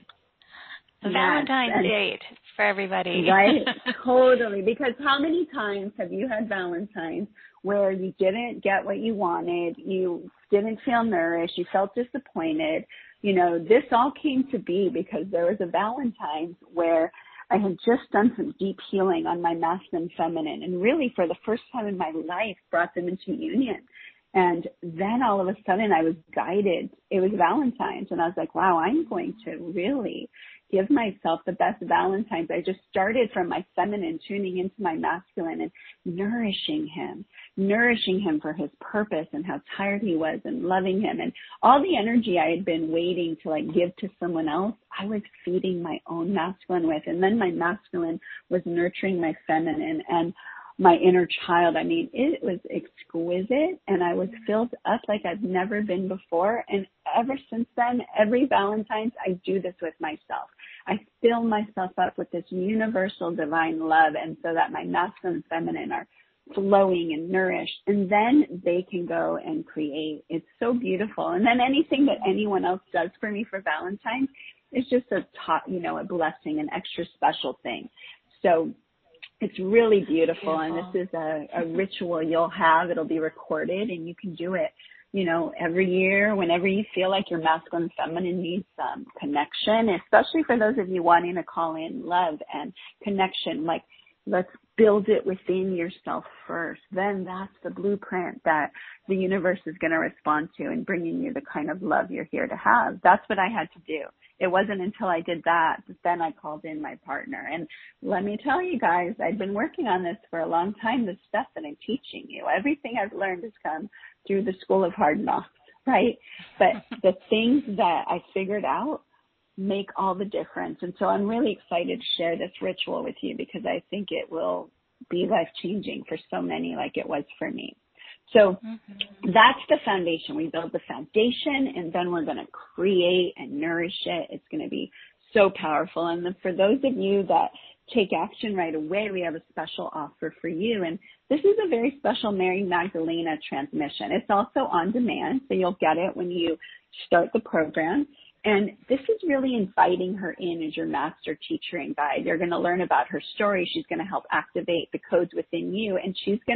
The Valentine's yes, date for everybody. Right? Totally. Because how many times have you had Valentine's where you didn't get what you wanted, you didn't feel nourished, you felt disappointed? You know, this all came to be because there was a Valentine's where I had just done some deep healing on my masculine and feminine, and really for the first time in my life brought them into union. And then all of a sudden I was guided. It was Valentine's, and I was like, wow, I'm going to really give myself the best Valentine's. I just started from my feminine, tuning into my masculine and nourishing him, nourishing him for his purpose and how tired he was, and loving him. And all the energy I had been waiting to like give to someone else, I was feeding my own masculine with. And then my masculine was nurturing my feminine and my inner child. I mean, it was exquisite, and I was filled up like I've never been before. And ever since then, every Valentine's, I do this with myself. I fill myself up with this universal divine love, and so that my masculine and feminine are flowing and nourished, and then they can go and create. It's so beautiful. And then anything that anyone else does for me for Valentine's is just a top, you know, a blessing, an extra special thing. So it's really beautiful, beautiful. And this is a, a ritual you'll have. It'll be recorded, and you can do it, you know, every year whenever you feel like your masculine and feminine needs um, connection, especially for those of you wanting to call in love and connection. Like, let's build it within yourself first. Then that's the blueprint that the universe is going to respond to and bringing you the kind of love you're here to have. That's what I had to do. It wasn't until I did that that then I called in my partner. And let me tell you guys, I've been working on this for a long time, the stuff that I'm teaching you. Everything I've learned has come through the School of Hard Knocks, right? But the things that I figured out make all the difference. And so I'm really excited to share this ritual with you because I think it will be life-changing for so many like it was for me. So mm-hmm. that's the foundation. We build the foundation, and then we're going to create and nourish it. It's going to be so powerful. And then for those of you that take action right away, we have a special offer for you. And this is a very special Mary Magdalena transmission. It's also on demand, so you'll get it when you start the program. And this is really inviting her in as your master teacher and guide. You're going to learn about her story. She's going to help activate the codes within you, and she's going to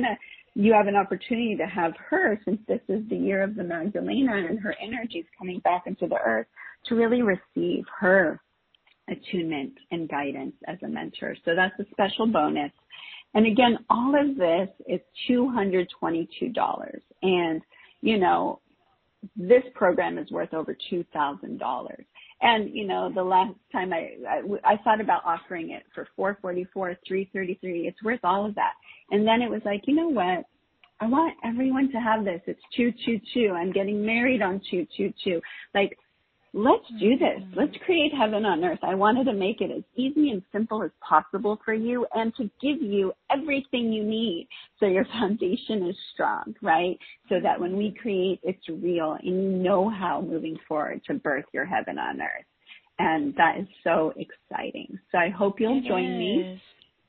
you have an opportunity to have her, since this is the year of the Magdalena and her energy is coming back into the earth, to really receive her attunement and guidance as a mentor. So that's a special bonus. And again, all of this is two hundred twenty-two dollars. And, you know, this program is worth over two thousand dollars. And, you know, the last time I, I, I thought about offering it for four hundred forty-four dollars, three hundred thirty-three dollars. It's worth all of that. And then it was like, you know what? I want everyone to have this. It's two two two. I'm getting married on two two two. Like, let's do this. Let's create heaven on earth. I wanted to make it as easy and simple as possible for you and to give you everything you need so your foundation is strong, right? So that when we create, it's real and you know how moving forward to birth your heaven on earth. And that is so exciting. So I hope you'll It join is. me.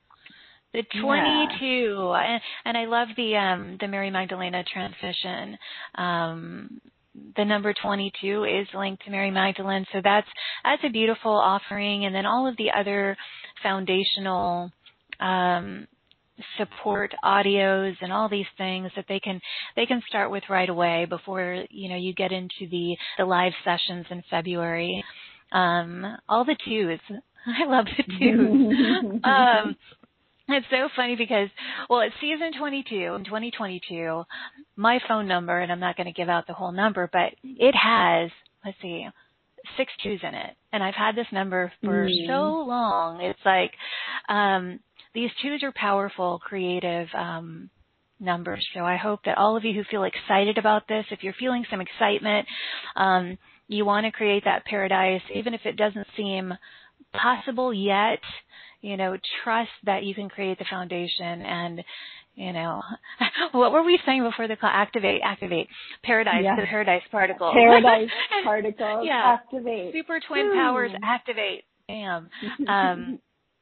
The twenty-two, yeah. and, and I love the um, the Mary Magdalena transition. Um, the number twenty-two is linked to Mary Magdalene, so that's that's a beautiful offering. And then all of the other foundational um, support audios and all these things that they can they can start with right away before you know you get into the the live sessions in February. Um, all the twos, I love the twos. um, It's so funny because, well, it's season twenty-two, in twenty twenty-two, my phone number, and I'm not going to give out the whole number, but it has, let's see, six twos in it. And I've had this number for mm. so long. It's like um, these twos are powerful, creative um, numbers. So I hope that all of you who feel excited about this, if you're feeling some excitement, um, you want to create that paradise, even if it doesn't seem possible yet, you know, trust that you can create the foundation and, you know, what were we saying before the call? Activate, activate. Paradise, yeah. the paradise particles. Paradise particles, yeah. activate. Super twin hmm. powers, activate. Bam. Um,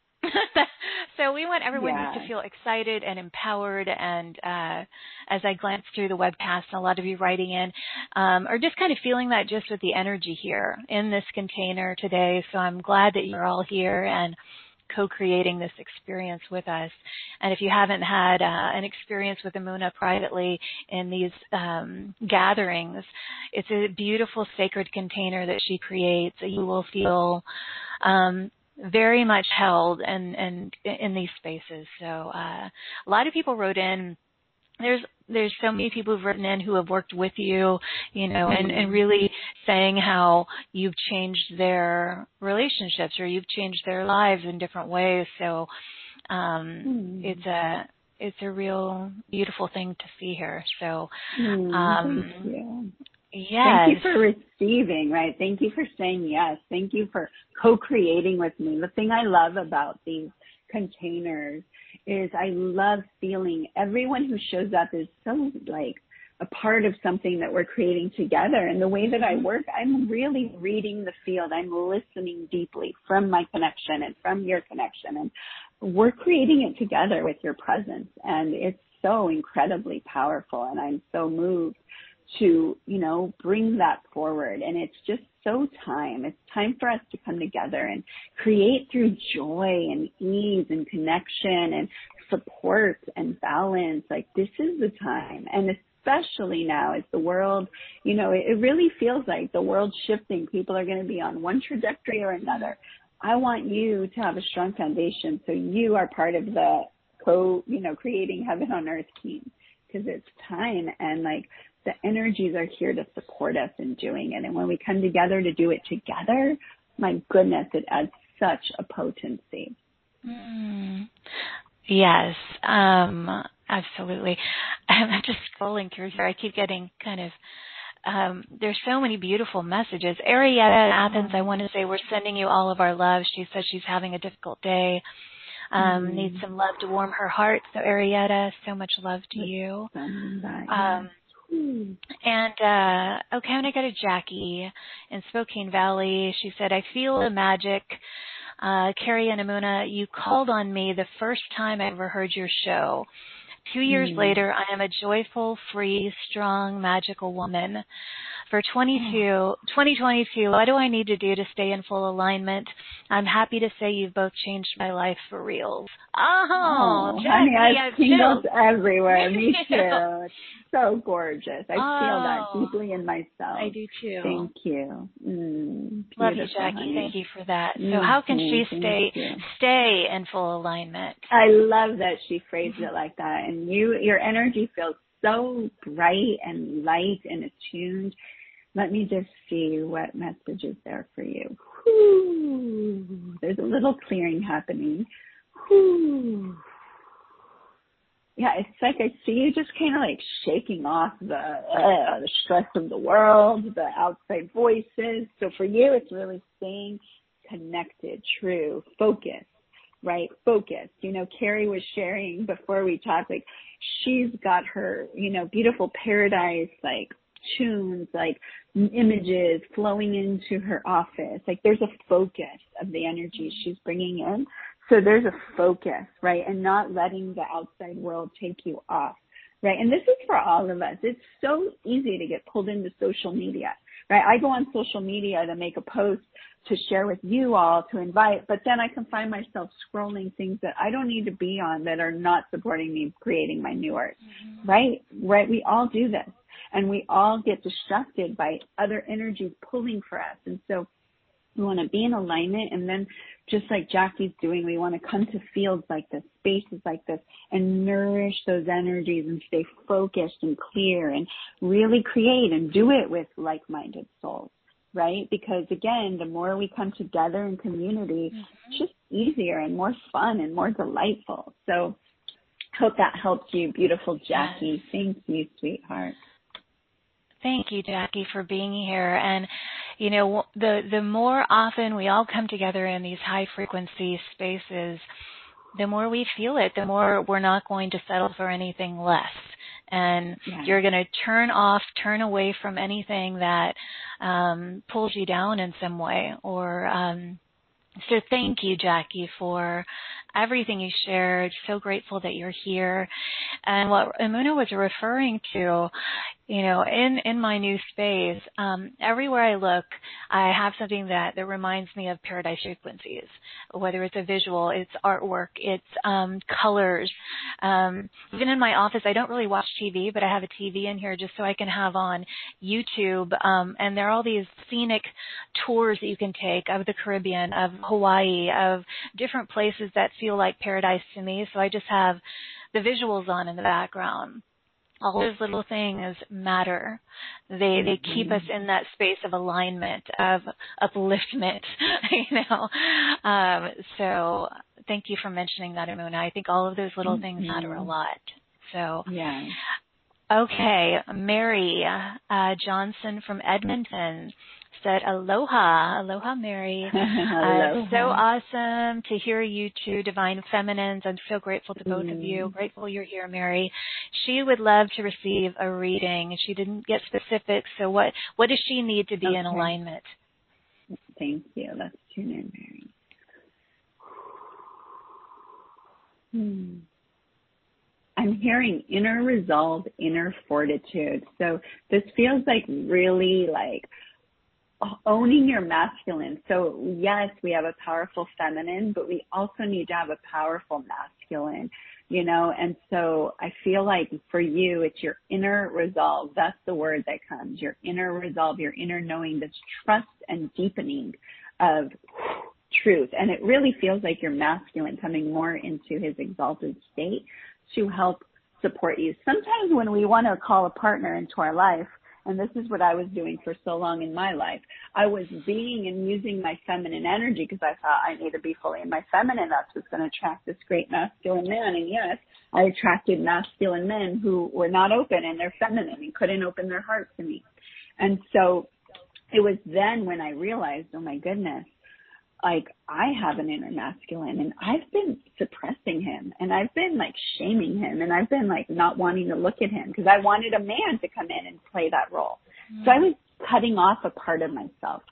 so we want everyone yeah. to feel excited and empowered. And uh, as I glance through the webcast, a lot of you writing in um, are just kind of feeling that just with the energy here in this container today. So I'm glad that you're all here and co-creating this experience with us. And if you haven't had uh, an experience with Amuna privately in these um, gatherings, it's a beautiful sacred container that she creates that you will feel um, very much held and and in these spaces. So uh, a lot of people wrote in. There's there's so many people who've written in who have worked with you, you know, and, and really saying how you've changed their relationships or you've changed their lives in different ways. So um, mm. it's a it's a real beautiful thing to see here. So mm, um, thank you. Yes. Thank you for receiving, right? Thank you for saying yes. Thank you for co-creating with me. The thing I love about these containers is I love feeling everyone who shows up is so like a part of something that we're creating together. And the way that I work, I'm really reading the field. I'm listening deeply from my connection and from your connection. And we're creating it together with your presence. And it's so incredibly powerful. And I'm so moved to, you know, bring that forward. And it's just so time. It's time for us to come together and create through joy and ease and connection and support and balance. Like, this is the time. And especially now as the world, you know, it, it really feels like the world's shifting. People are going to be on one trajectory or another. I want you to have a strong foundation so you are part of the co, you know, creating heaven on earth team, because it's time. And like, the energies are here to support us in doing it. And when we come together to do it together, my goodness, it adds such a potency. Mm. Yes, um, absolutely. I'm just scrolling through here. I keep getting kind of, um, there's so many beautiful messages. Arietta in Athens, I want to say we're sending you all of our love. She says she's having a difficult day. Um, mm. Needs some love to warm her heart. So Arietta, so much love to you. Um, And, uh, okay, I'm going to go to Jackie in Spokane Valley. She said, I feel the magic. Uh, Carrie and Amuna, you called on me the first time I ever heard your show. Two years mm. later, I am a joyful, free, strong, magical woman. for twenty-two, twenty twenty-two, what do I need to do to stay in full alignment? I'm happy to say you've both changed my life for reals. Oh, oh Jackie, honey, I I have tingles too. everywhere. Me too. It's so gorgeous. I oh, feel that deeply in myself. I do too. Thank you. Mm, Love you, Jackie. honey. Thank you for that. So Mm-hmm. how can she Thank stay you. stay in full alignment? I love that she phrased it like that. And you, your energy feels so bright and light and attuned. Let me just see what message is there for you. Whew. There's a little clearing happening. Whew. Yeah, it's like I see you just kind of like shaking off the uh, the stress of the world, the outside voices. So for you, it's really staying connected, true, focused, right? Focused. You know, Carrie was sharing before we talked, like she's got her, you know, beautiful paradise, like tunes, like images flowing into her office. Like there's a focus of the energy she's bringing in. So there's a focus, right? And not letting the outside world take you off, right? And this is for all of us. It's so easy to get pulled into social media, right? I go on social media to make a post to share with you all, to invite, but then I can find myself scrolling things that I don't need to be on that are not supporting me creating my new art, mm-hmm. right? Right? We all do this, and we all get distracted by other energies pulling for us. And so we want to be in alignment, and then just like Jackie's doing, we want to come to fields like this, spaces like this, and nourish those energies and stay focused and clear and really create and do it with like-minded souls, right? Because again, the more we come together in community, mm-hmm. it's just easier and more fun and more delightful. So hope that helped you, beautiful Jackie. Yes. Thank you, sweetheart. Thank you, Jackie, for being here. And, you know, the the more often we all come together in these high frequency spaces, the more we feel it, the more we're not going to settle for anything less. And yeah. you're going to turn off, turn away from anything that um, pulls you down in some way. Or um, so thank you, Jackie, for everything you shared. So grateful that you're here. And what Imuna was referring to, you know, in, in my new space, um, everywhere I look, I have something that, that reminds me of Paradise frequencies, whether it's a visual, it's artwork, it's um, colors. Um, even in my office, I don't really watch T V, but I have a T V in here just so I can have on YouTube. Um, and there are all these scenic tours that you can take of the Caribbean, of Hawaii, of different places that feel like paradise to me. So I just have the visuals on in the background. All those little things matter. They they keep us in that space of alignment, of upliftment, you know. Um, so thank you for mentioning that, Imuna. I think all of those little mm-hmm. things matter a lot. So yeah. Okay, Mary uh, Johnson from Edmonton said, aloha, aloha, Mary. Aloha. Uh, so awesome to hear you two divine feminines. I'm so grateful to both mm. of you. Grateful you're here, Mary. She would love to receive a reading. She didn't get specifics, so what, what does she need to be okay. in alignment? Thank you. Let's tune in, Mary. Hmm. I'm hearing inner resolve, inner fortitude. So this feels like really like owning your masculine. So yes, we have a powerful feminine, but we also need to have a powerful masculine, you know, and so I feel like for you, it's your inner resolve. That's the word that comes, your inner resolve, your inner knowing, this trust and deepening of truth. And it really feels like your masculine coming more into his exalted state to help support you. Sometimes when we want to call a partner into our life, and this is what I was doing for so long in my life, I was being and using my feminine energy because I thought I need to be fully in my feminine. That's what's going to attract this great masculine man. And yes, I attracted masculine men who were not open in their feminine and couldn't open their heart to me. And so it was then when I realized, oh my goodness, like I have an inner masculine and I've been suppressing him and I've been like shaming him and I've been like not wanting to look at him because I wanted a man to come in and play that role. Mm-hmm. So I was cutting off a part of myself.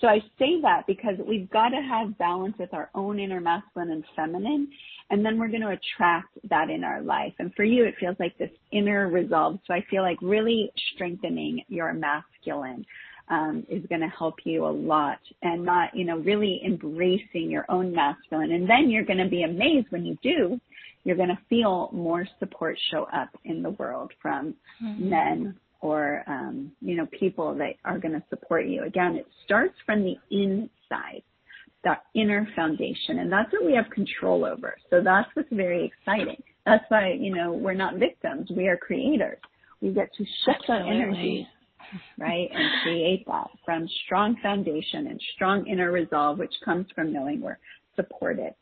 So I say that because we've got to have balance with our own inner masculine and feminine, and then we're going to attract that in our life. And for you, it feels like this inner resolve. So I feel like really strengthening your masculine um, is going to help you a lot, and not, you know, really embracing your own masculine. And then you're going to be amazed when you do. You're going to feel more support show up in the world from mm-hmm. men or, um, you know, people that are going to support you. Again, it starts from the inside, that inner foundation, and that's what we have control over. So that's what's very exciting. That's why, you know, we're not victims. We are creators. We get to shift our energy, right, and create that from strong foundation and strong inner resolve, which comes from knowing we're supported.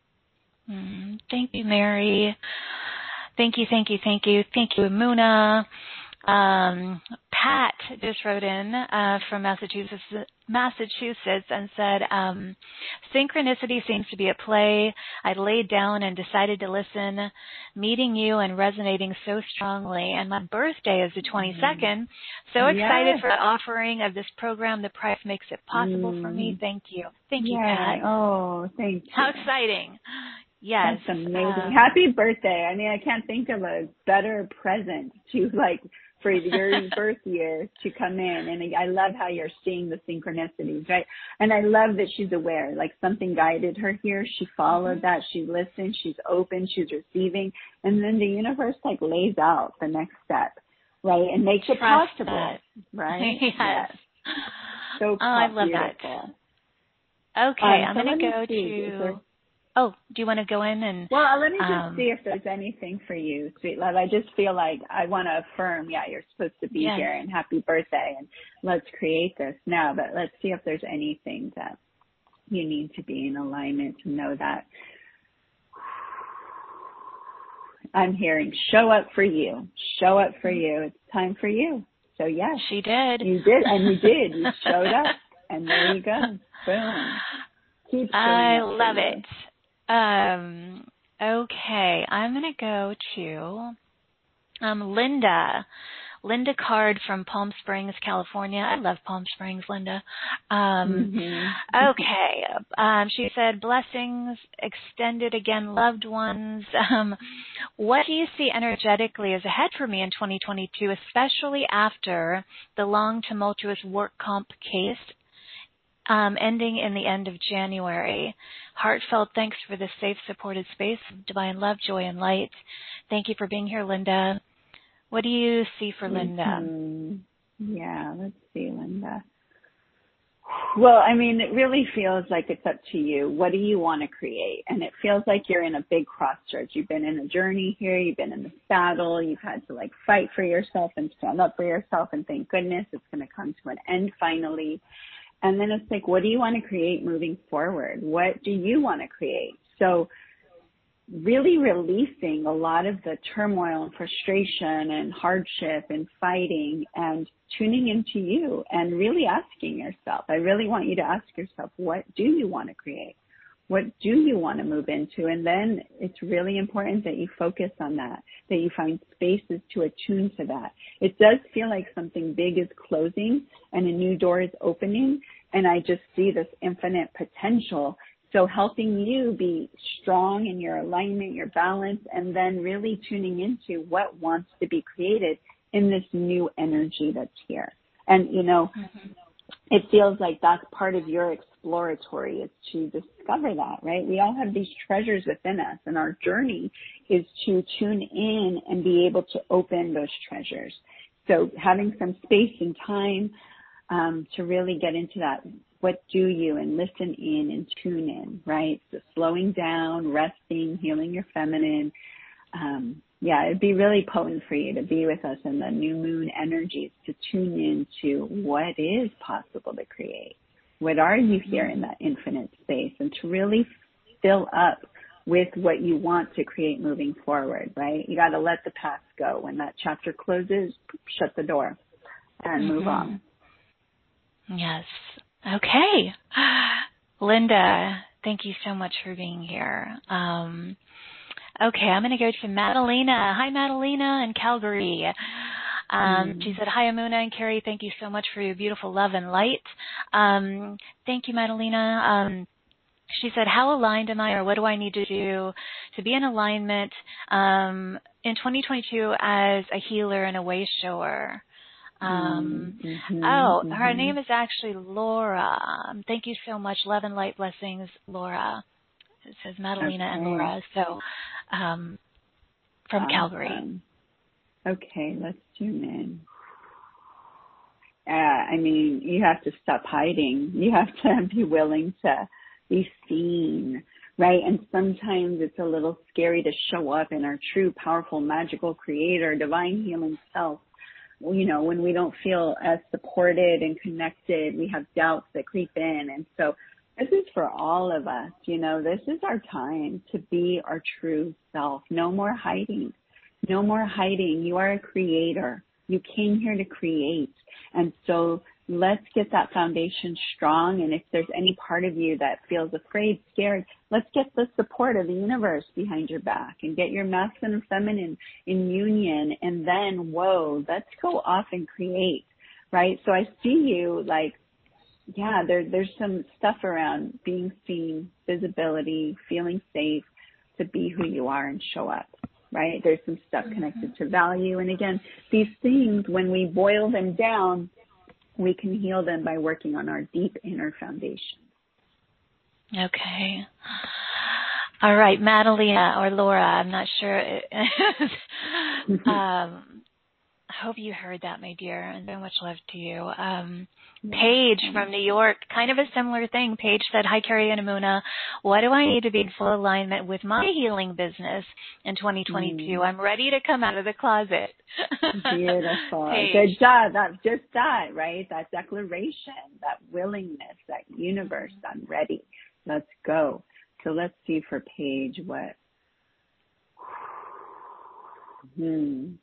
Mm, thank you, Mary. Thank you, thank you, thank you. Thank you, Muna. Um, Pat just wrote in uh, from Massachusetts, Massachusetts and said, um, synchronicity seems to be at play. I laid down and decided to listen, meeting you and resonating so strongly. And my birthday is the twenty-second. So excited yes. for the offering of this program. The price makes it possible mm. for me. Thank you. Thank you, yeah. Pat. Oh, thank you. How exciting. Yes. That's amazing. Uh, Happy birthday. I mean, I can't think of a better present to, like, for your birth year to come in. And I love how you're seeing the synchronicities, right? And I love that she's aware, like something guided her here. She followed mm-hmm. that. She listened. She's open. She's receiving. And then the universe, like, lays out the next step, right? And makes it Trust possible, that. right? yes. yes. So oh, I love beautiful. that. Okay, um, I'm so going to go see, to... Oh, do you want to go in and... Well, let me just um, see if there's anything for you, sweet love. I just feel like I want to affirm, yeah, you're supposed to be yes. here, and happy birthday, and let's create this now. But let's see if there's anything that you need to be in alignment to know that. I'm hearing show up for you. Show up for you. It's time for you. So, yes. She did. You did, and you did. You showed up, and there you go. Boom. Keep I up love you. it. Um, okay, I'm going to go to um, Linda. Linda Card from Palm Springs, California. I love Palm Springs, Linda. Um, mm-hmm. Okay. Um, she said, blessings extended again, loved ones. Um, what do you see energetically as ahead for me in twenty twenty-two, especially after the long, tumultuous work comp case Um, ending in the end of January? Heartfelt thanks for this safe, supported space of divine love, joy, and light. Thank you for being here, Linda. What do you see for Linda? Mm-hmm. Yeah, let's see, Linda. Well, I mean, it really feels like it's up to you. What do you want to create? And it feels like you're in a big crossroads. You've been in a journey here. You've been in the saddle. You've had to, like, fight for yourself and stand up for yourself. And thank goodness it's going to come to an end finally. And then it's like, what do you want to create moving forward? What do you want to create? So really releasing a lot of the turmoil and frustration and hardship and fighting and tuning into you and really asking yourself. I really want you to ask yourself, what do you want to create? What do you want to move into? And then it's really important that you focus on that, that you find spaces to attune to that. It does feel like something big is closing and a new door is opening, and I just see this infinite potential. So helping you be strong in your alignment, your balance, and then really tuning into what wants to be created in this new energy that's here. And, you know, mm-hmm. it feels like that's part of your exploratory is to discover that, right? We all have these treasures within us, and our journey is to tune in and be able to open those treasures. So having some space and time um, to really get into that, what do you, and listen in and tune in, right? So slowing down, resting, healing your feminine. Um, yeah, it'd be really potent for you to be with us in the new moon energies, to tune into what is possible to create. What are you here in that infinite space? And to really fill up with what you want to create moving forward, right? You got to let the past go. When that chapter closes, shut the door and mm-hmm. move on. Yes. Okay. Linda, thank you so much for being here. Um, okay, I'm going to go to Madalena. Hi, Madalena in Calgary. Um, Mm. She said, hi, Amuna and Carrie. Thank you so much for your beautiful love and light. Um, thank you, Madalena. Um, She said, how aligned am I, or what do I need to do to be in alignment um, in twenty twenty-two as a healer and a way shower? Um, mm-hmm, oh, mm-hmm. her name is actually Laura. Um, thank you so much. Love and light blessings, Laura. It says Madalena Okay. and Laura. So um, from Awesome. Calgary. Okay, let's tune in. Uh, I mean, you have to stop hiding. You have to be willing to be seen, right? And sometimes it's a little scary to show up in our true, powerful, magical, creator, divine healing self. You know, when we don't feel as supported and connected, we have doubts that creep in. And so this is for all of us. You know, this is our time to be our true self. No more hiding. No more hiding. You are a creator. You came here to create. And so let's get that foundation strong. And if there's any part of you that feels afraid, scared, let's get the support of the universe behind your back and get your masculine and feminine in union. And then, whoa, let's go off and create, right? So I see you like, yeah, there, there's some stuff around being seen, visibility, feeling safe to be who you are and show up. Right? There's some stuff connected to value. And again, these things, when we boil them down, we can heal them by working on our deep inner foundation. Okay. All right, Madalena or Laura, I'm not sure. um, I hope you heard that, my dear, and so much love to you. Um, Paige from New York, kind of a similar thing. Paige said, hi, Carrie and Amuna. What do I need to be in full alignment with my healing business in twenty twenty-two? Mm. I'm ready to come out of the closet. Beautiful. Good job. That's just that, right? That declaration, that willingness, that universe, I'm ready. Let's go. So let's see for Paige what. Hmm.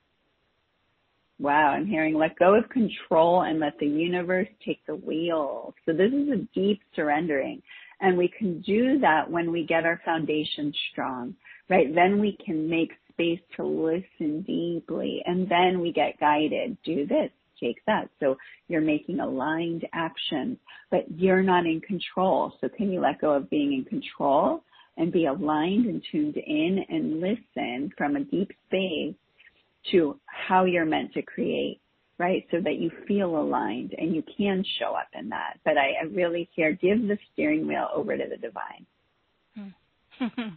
Wow, I'm hearing let go of control and let the universe take the wheel. So this is a deep surrendering. And we can do that when we get our foundation strong, right? Then we can make space to listen deeply. And then we get guided. Do this, take that. So you're making aligned actions, but you're not in control. So can you let go of being in control and be aligned and tuned in and listen from a deep space to how you're meant to create, right? So that you feel aligned and you can show up in that. But I, I really hear, give the steering wheel over to the divine. Okay,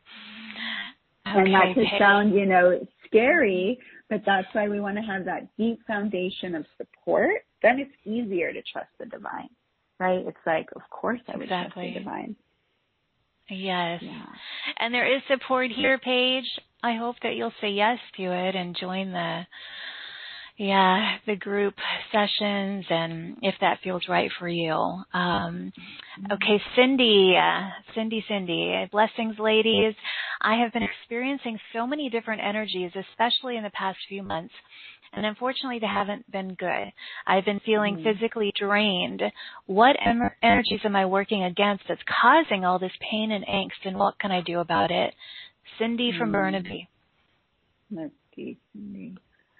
and that could okay. sound, you know, scary, but that's why we want to have that deep foundation of support. Then it's easier to trust the divine, right? It's like, of course I would exactly. trust the divine. Yes. Yeah. And there is support here, Paige. I hope that you'll say yes to it and join the, yeah, the group sessions, and if that feels right for you. Um, okay, Cindy, uh, Cindy, Cindy, blessings, ladies. I have been experiencing so many different energies, especially in the past few months. And unfortunately, they haven't been good. I've been feeling mm. physically drained. What em- energies am I working against that's causing all this pain and angst, and what can I do about it? Cindy from mm. Burnaby. Let's see, Cindy.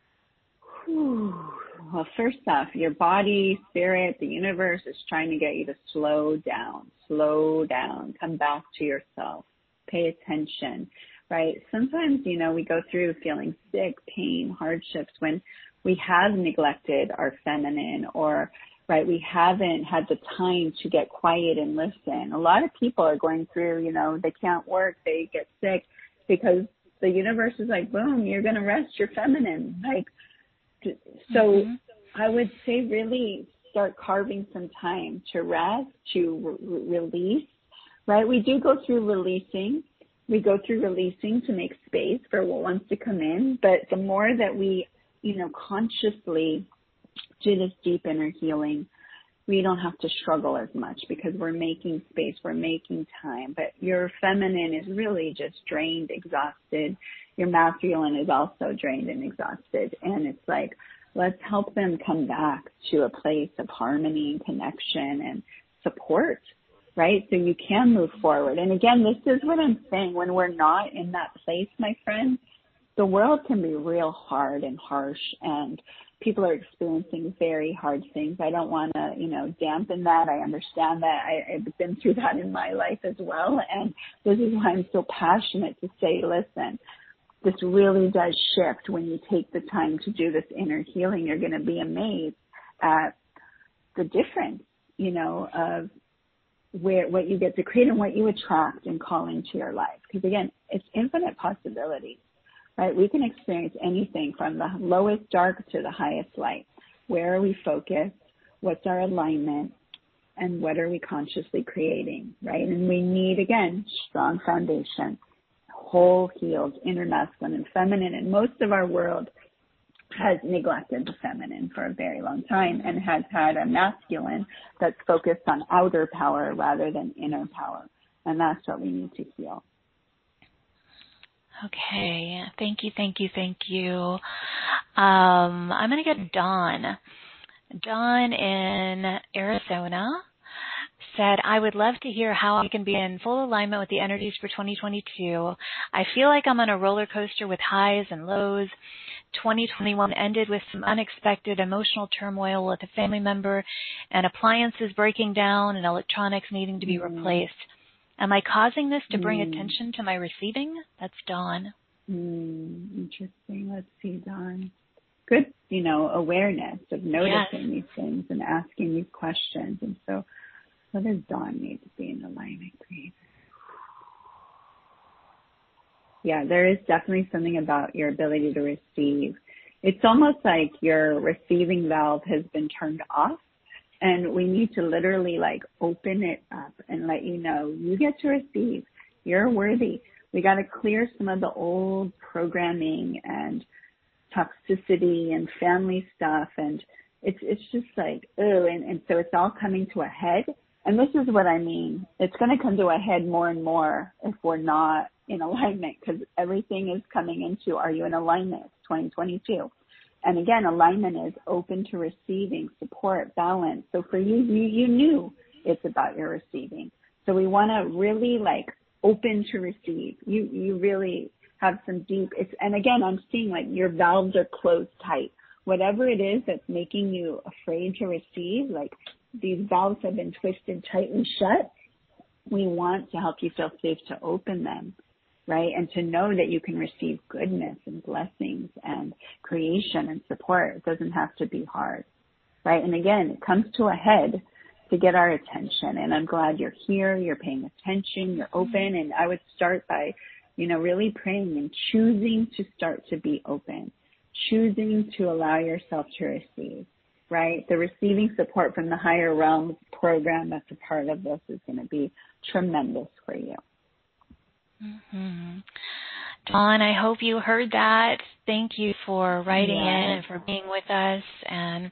Whew. Well, first off, your body, spirit, the universe is trying to get you to slow down, slow down, come back to yourself, pay attention. Right. Sometimes, you know, we go through feeling sick, pain, hardships when we have neglected our feminine, or, right, we haven't had the time to get quiet and listen. A lot of people are going through, you know, they can't work, they get sick because the universe is like, boom, you're going to rest your feminine. Like, so mm-hmm. I would say really start carving some time to rest, to re- release, right? We do go through releasing. We go through releasing to make space for what wants to come in. But the more that we, you know, consciously do this deep inner healing, we don't have to struggle as much because we're making space, we're making time. But your feminine is really just drained, exhausted. Your masculine is also drained and exhausted. And it's like, let's help them come back to a place of harmony and connection and support. Right? So you can move forward. And again, this is what I'm saying. When we're not in that place, my friend, the world can be real hard and harsh, and people are experiencing very hard things. I don't want to, you know, dampen that. I understand that. I, I've been through that in my life as well. And this is why I'm so passionate to say, listen, this really does shift when you take the time to do this inner healing. You're going to be amazed at the difference, you know, of where what you get to create and what you attract and call into your life. Because again, it's infinite possibilities, right? We can experience anything from the lowest dark to the highest light. Where are we focused? What's our alignment? And what are we consciously creating, right? And we need, again, strong foundation, whole healed, inner masculine and feminine. And most of our world has neglected the feminine for a very long time and has had a masculine that's focused on outer power rather than inner power. And that's what we need to heal. Okay. Thank you, thank you, thank you. Um, I'm going to get Dawn. Dawn in Arizona said, I would love to hear how I can be in full alignment with the energies for twenty twenty-two. I feel like I'm on a roller coaster with highs and lows. twenty twenty-one ended with some unexpected emotional turmoil with a family member and appliances breaking down and electronics needing to be mm. replaced. Am I causing this to bring mm. attention to my receiving? That's Dawn. Mm, interesting. Let's see, Dawn. Good, you know, awareness of noticing yes. these things and asking these questions. And so, what does Dawn need to be in alignment, please? Yeah, there is definitely something about your ability to receive. It's almost like your receiving valve has been turned off, and we need to literally like open it up and let you know you get to receive. You're worthy. We got to clear some of the old programming and toxicity and family stuff, and it's it's just like, oh, and, and so it's all coming to a head. And this is what I mean. It's going to come to a head more and more if we're not in alignment, because everything is coming into, are you in alignment? It's twenty twenty-two. And again, alignment is open to receiving, support, balance. So for you, you, you knew it's about your receiving. So we want to really like open to receive. You, you really have some deep, it's, and again, I'm seeing like your valves are closed tight. Whatever it is that's making you afraid to receive, like these valves have been twisted tightly shut. We want to help you feel safe to open them, right? And to know that you can receive goodness and blessings and creation and support. It doesn't have to be hard, right? And again, it comes to a head to get our attention. And I'm glad you're here, you're paying attention, you're open. And I would start by, you know, really praying and choosing to start to be open, choosing to allow yourself to receive, right? The receiving support from the higher realms program that's a part of this is going to be tremendous for you. Mm-hmm. Dawn, I hope you heard that. Thank you for writing yes. in and for being with us, and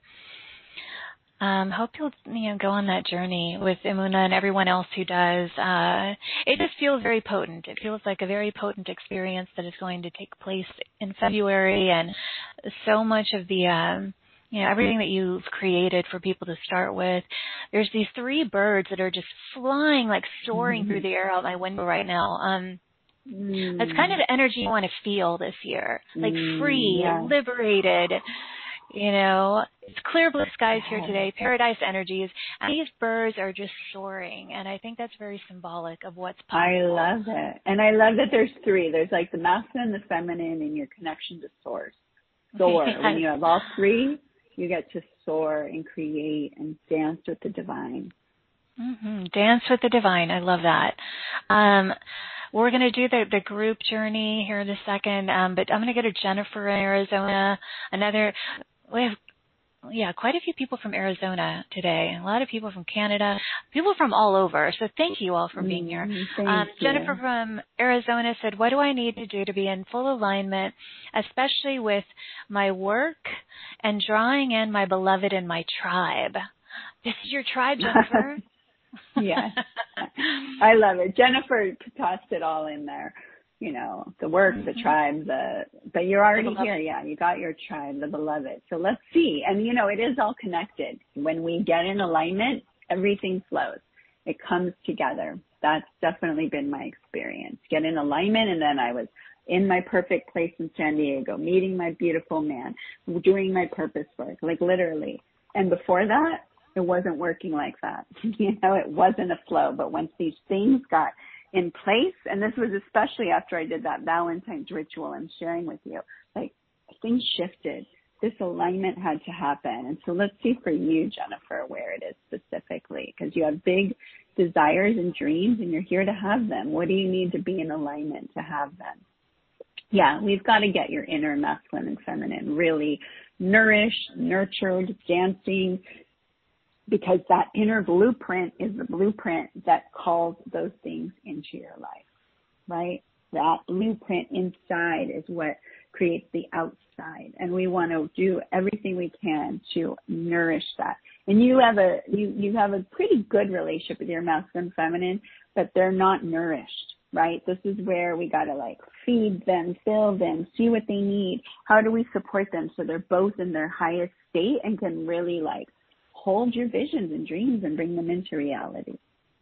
um, hope you'll you know go on that journey with Imuna and everyone else who does. Uh, it just feels very potent. It feels like a very potent experience that is going to take place in February, and so much of the um, you know, everything that you've created for people to start with. There's these three birds that are just flying, like soaring mm-hmm. through the air out my window right now. Um, mm. That's kind of the energy you want to feel this year. Like free, yeah. liberated, you know. It's clear blue skies here today, paradise energies. And these birds are just soaring, and I think that's very symbolic of what's possible. I love it. And I love that there's three. There's like the masculine, the feminine, and your connection to source. Soar. Yes. When you have all three, you get to soar and create and dance with the divine. Mm-hmm. Dance with the divine. I love that. Um, we're going to do the, the group journey here in a second, um, but I'm going to go to Jennifer in Arizona. Another, we have, yeah, quite a few people from Arizona today. A lot of people from Canada, people from all over. So thank you all for being here. Mm, um, you. Jennifer from Arizona said, what do I need to do to be in full alignment, especially with my work and drawing in my beloved and my tribe? This is your tribe, Jennifer? Yes. I love it. Jennifer tossed it all in there. You know, the work, the tribe, the, but you're already here. Yeah, you got your tribe, the beloved. So let's see. And, you know, it is all connected. When we get in alignment, everything flows. It comes together. That's definitely been my experience. Get in alignment, and then I was in my perfect place in San Diego, meeting my beautiful man, doing my purpose work, like literally. And before that, it wasn't working like that. You know, it wasn't a flow. But once these things got in place, and this was especially after I did that Valentine's ritual I'm sharing with you, like things shifted. This alignment had to happen. And so let's see for you, Jennifer, where it is specifically, because you have big desires and dreams and you're here to have them. What do you need to be in alignment to have them? Yeah, we've got to get your inner masculine and feminine really nourished, nurtured, dancing, because that inner blueprint is the blueprint that calls those things into your life, right? That blueprint inside is what creates the outside, and we want to do everything we can to nourish that. And you have a you you have a pretty good relationship with your masculine, feminine, but they're not nourished, right? This is where we got to like feed them, fill them, see what they need. How do we support them so they're both in their highest state and can really like hold your visions and dreams and bring them into reality?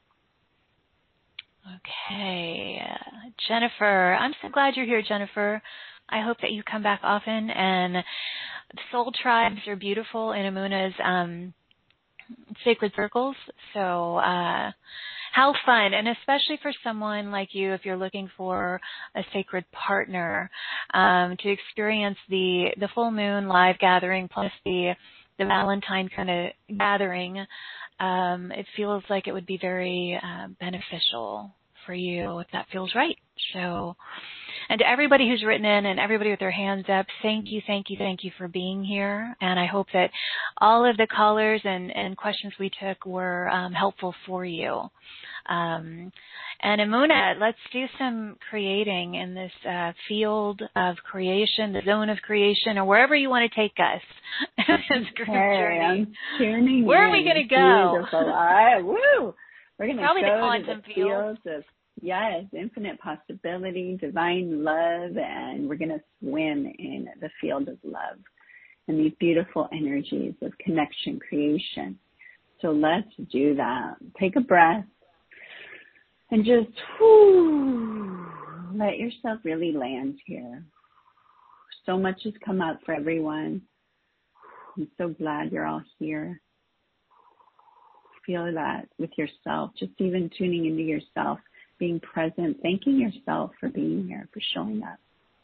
Okay. Jennifer, I'm so glad you're here, Jennifer. I hope that you come back often. And soul tribes are beautiful in Amuna's um, sacred circles. So uh, how fun. And especially for someone like you, if you're looking for a sacred partner, um, to experience the, the full moon live gathering plus the, the Valentine kind of gathering, um, it feels like it would be very uh, beneficial for you if that feels right. So, and to everybody who's written in and everybody with their hands up, thank you, thank you, thank you for being here. And I hope that all of the callers and, and questions we took were um, helpful for you. Um, and Amuna, let's do some creating in this uh, field of creation, the zone of creation, or wherever you want to take us. This group hey, journey. I'm tuning Where in. are we going to go? Beautiful. All right, woo! We're going to go the to the field. fields of, yes, infinite possibility, divine love, and we're going to swim in the field of love and these beautiful energies of connection, creation. So let's do that. Take a breath and just whoo, let yourself really land here. So much has come up for everyone. I'm so glad you're all here. Feel that with yourself, just even tuning into yourself, being present, thanking yourself for being here, for showing up.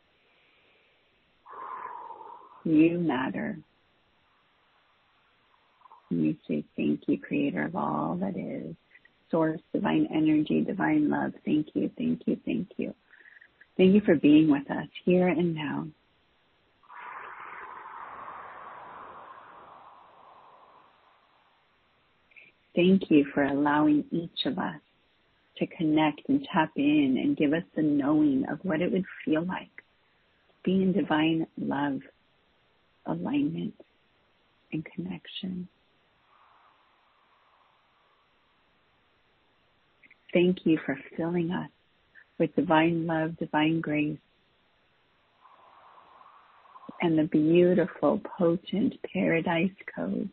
You matter. And we say thank you, creator of all that is, source, divine energy, divine love. Thank you, thank you, thank you. Thank you for being with us here and now. Thank you for allowing each of us to connect and tap in and give us the knowing of what it would feel like to be in divine love, alignment, and connection. Thank you for filling us with divine love, divine grace, and the beautiful, potent paradise codes.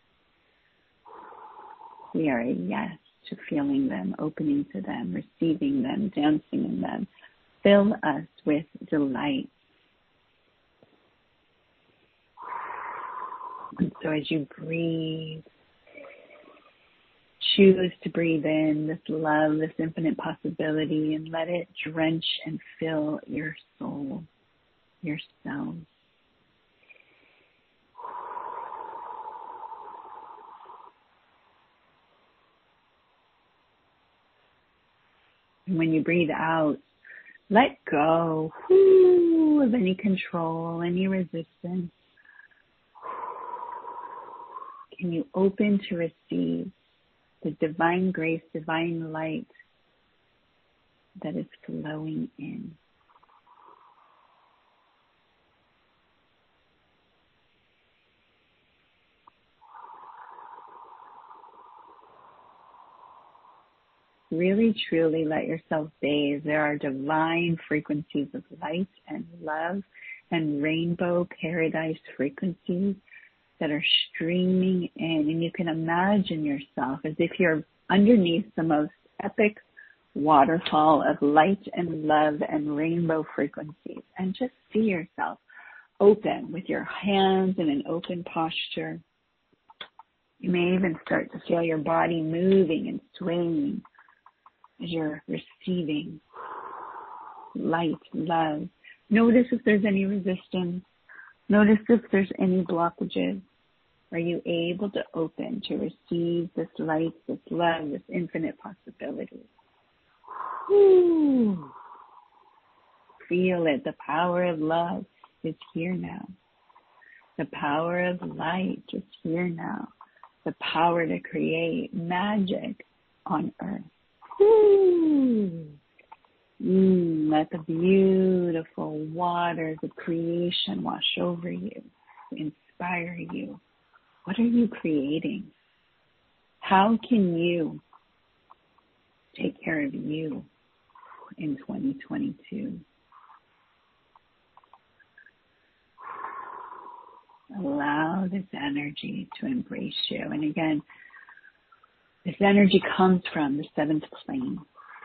We are a yes to feeling them, opening to them, receiving them, dancing in them. Fill us with delight. And so as you breathe, choose to breathe in this love, this infinite possibility, and let it drench and fill your soul, your cells. And when you breathe out, let go whoo, of any control, any resistance. Can you open to receive the divine grace, divine light that is flowing in? Really, truly let yourself bathe. There are divine frequencies of light and love and rainbow paradise frequencies that are streaming in, and you can imagine yourself as if you're underneath the most epic waterfall of light and love and rainbow frequencies, and just see yourself open with your hands in an open posture. You may even start to feel your body moving and swaying as you're receiving light, love. Notice if there's any resistance. Notice if there's any blockages. Are you able to open to receive this light, this love, this infinite possibility? Whew. Feel it. The power of love is here now. The power of light is here now. The power to create magic on earth. Whew. Mm, let the beautiful waters of creation wash over you, inspire you. What are you creating? How can you take care of you in twenty twenty-two? Allow this energy to embrace you. And again, this energy comes from the seventh plane.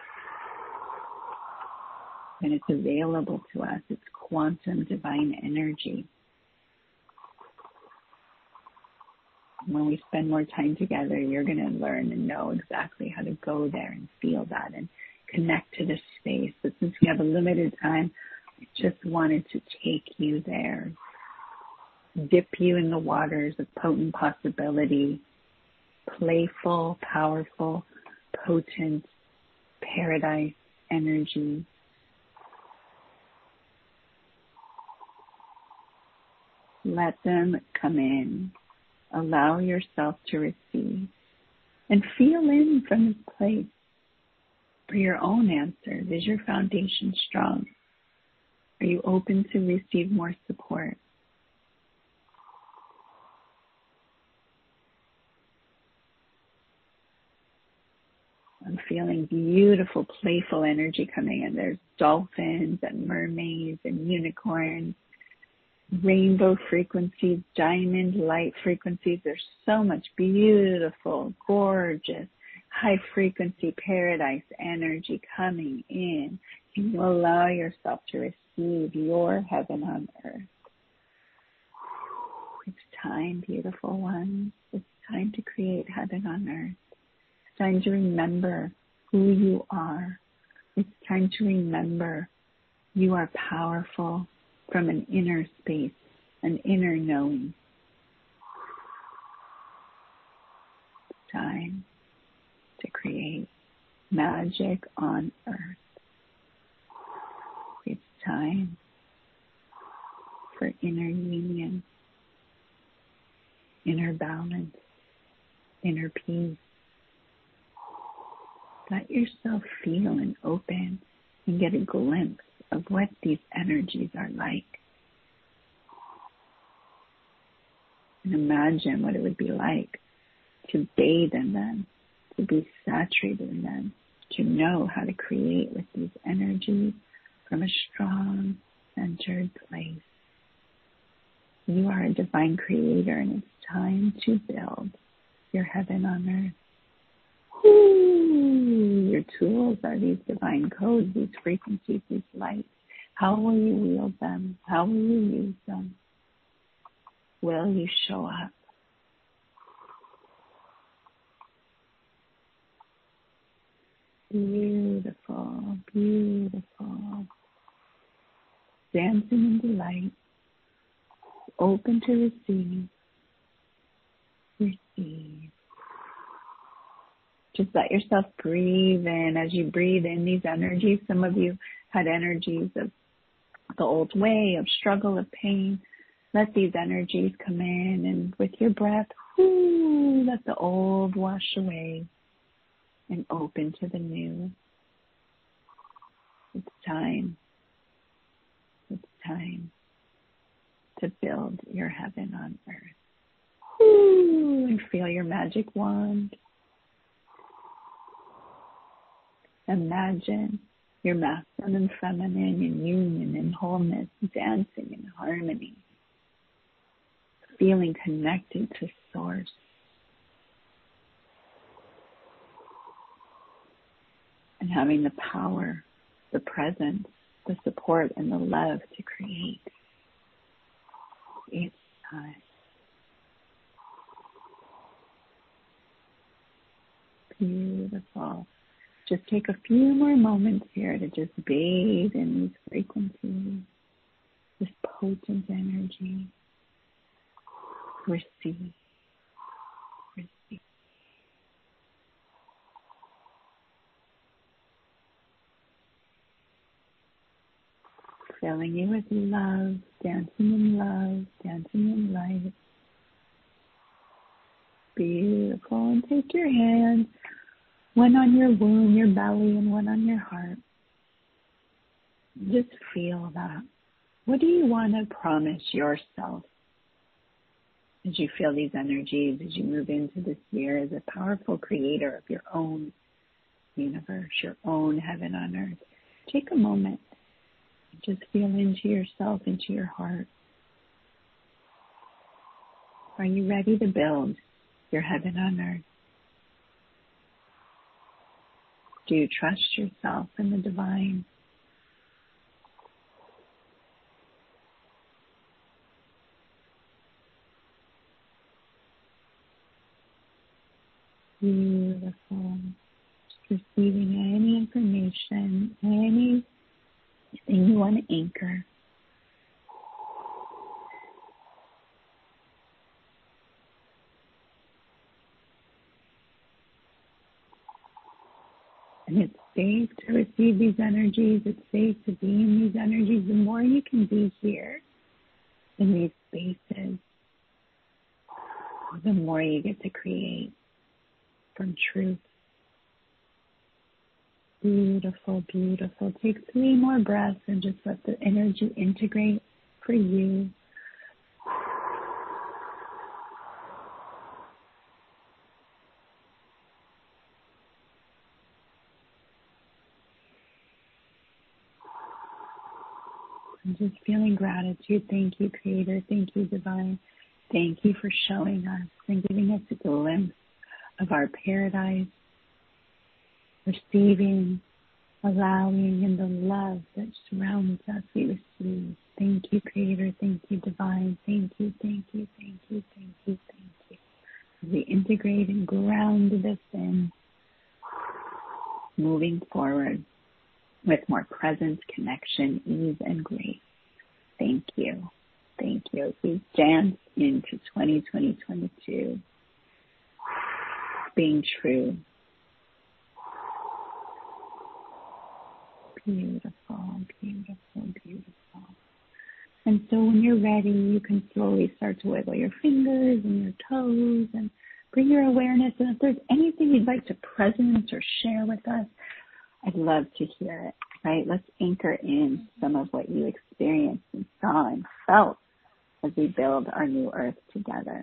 And it's available to us. It's quantum divine energy. When we spend more time together, you're going to learn and know exactly how to go there and feel that and connect to this space. But since we have a limited time, I just wanted to take you there, dip you in the waters of potent possibility, playful, powerful, potent paradise energy. Let them come in. Allow yourself to receive and feel in from this place for your own answers. Is your foundation strong? Are you open to receive more support? I'm feeling beautiful, playful energy coming in. There's dolphins and mermaids and unicorns, rainbow frequencies, diamond light frequencies. There's so much beautiful, gorgeous, high frequency paradise energy coming in. And you allow yourself to receive your heaven on earth. It's time, beautiful ones. It's time to create heaven on earth. It's time to remember who you are. It's time to remember you are powerful from an inner space, an inner knowing. It's time to create magic on earth. It's time for inner union, inner balance, inner peace. Let yourself feel and open and get a glimpse of what these energies are like. And imagine what it would be like to bathe in them, to be saturated in them, to know how to create with these energies from a strong, centered place. You are a divine creator, and it's time to build your heaven on earth. Woo! Your tools are these divine codes, these frequencies, these lights. How will you wield them? How will you use them? Will you show up? Beautiful, beautiful. Dancing in delight. Open to receive. Receive. Just let yourself breathe in. As you breathe in these energies, some of you had energies of the old way, of struggle, of pain. Let these energies come in, and with your breath, whoo, let the old wash away and open to the new. It's time. It's time to build your heaven on earth. Whoo, and feel your magic wand. Imagine your masculine and feminine in union and wholeness, dancing in harmony. feeling connected to Source. And having the power, the presence, the support, and the love to create. It's time. Beautiful. Just take a few more moments here to just bathe in these frequencies, this potent energy. Receive. Receive. Filling you with love, dancing in love, dancing in light. Beautiful. And take your hands, one on your womb, your belly, and one on your heart. Just feel that. What do you want to promise yourself as you feel these energies, as you move into this year as a powerful creator of your own universe, your own heaven on earth? Take a moment. Just feel into yourself, into your heart. Are you ready to build your heaven on earth? Do you trust yourself in the divine? Beautiful. Just receiving any information, anything you want to anchor. And it's safe to receive these energies. It's safe to be in these energies. The more you can be here in these spaces, the more you get to create from truth. Beautiful, beautiful. Take three more breaths and just let the energy integrate for you. I'm just feeling gratitude. Thank you, Creator. Thank you, Divine. Thank you for showing us and giving us a glimpse of our paradise, receiving, allowing, and the love that surrounds us. We receive. Thank you, Creator. Thank you, Divine. Thank you, thank you, thank you, thank you, thank you. As we integrate and ground this in, moving forward with more presence, connection, ease, and grace. Thank you. Thank you. As we dance into twenty twenty, twenty-two, being true. Beautiful, beautiful, beautiful. And so when you're ready, you can slowly start to wiggle your fingers and your toes and bring your awareness. And if there's anything you'd like to present or share with us, I'd love to hear it, right? Let's anchor in some of what you experienced and saw and felt as we build our new earth together.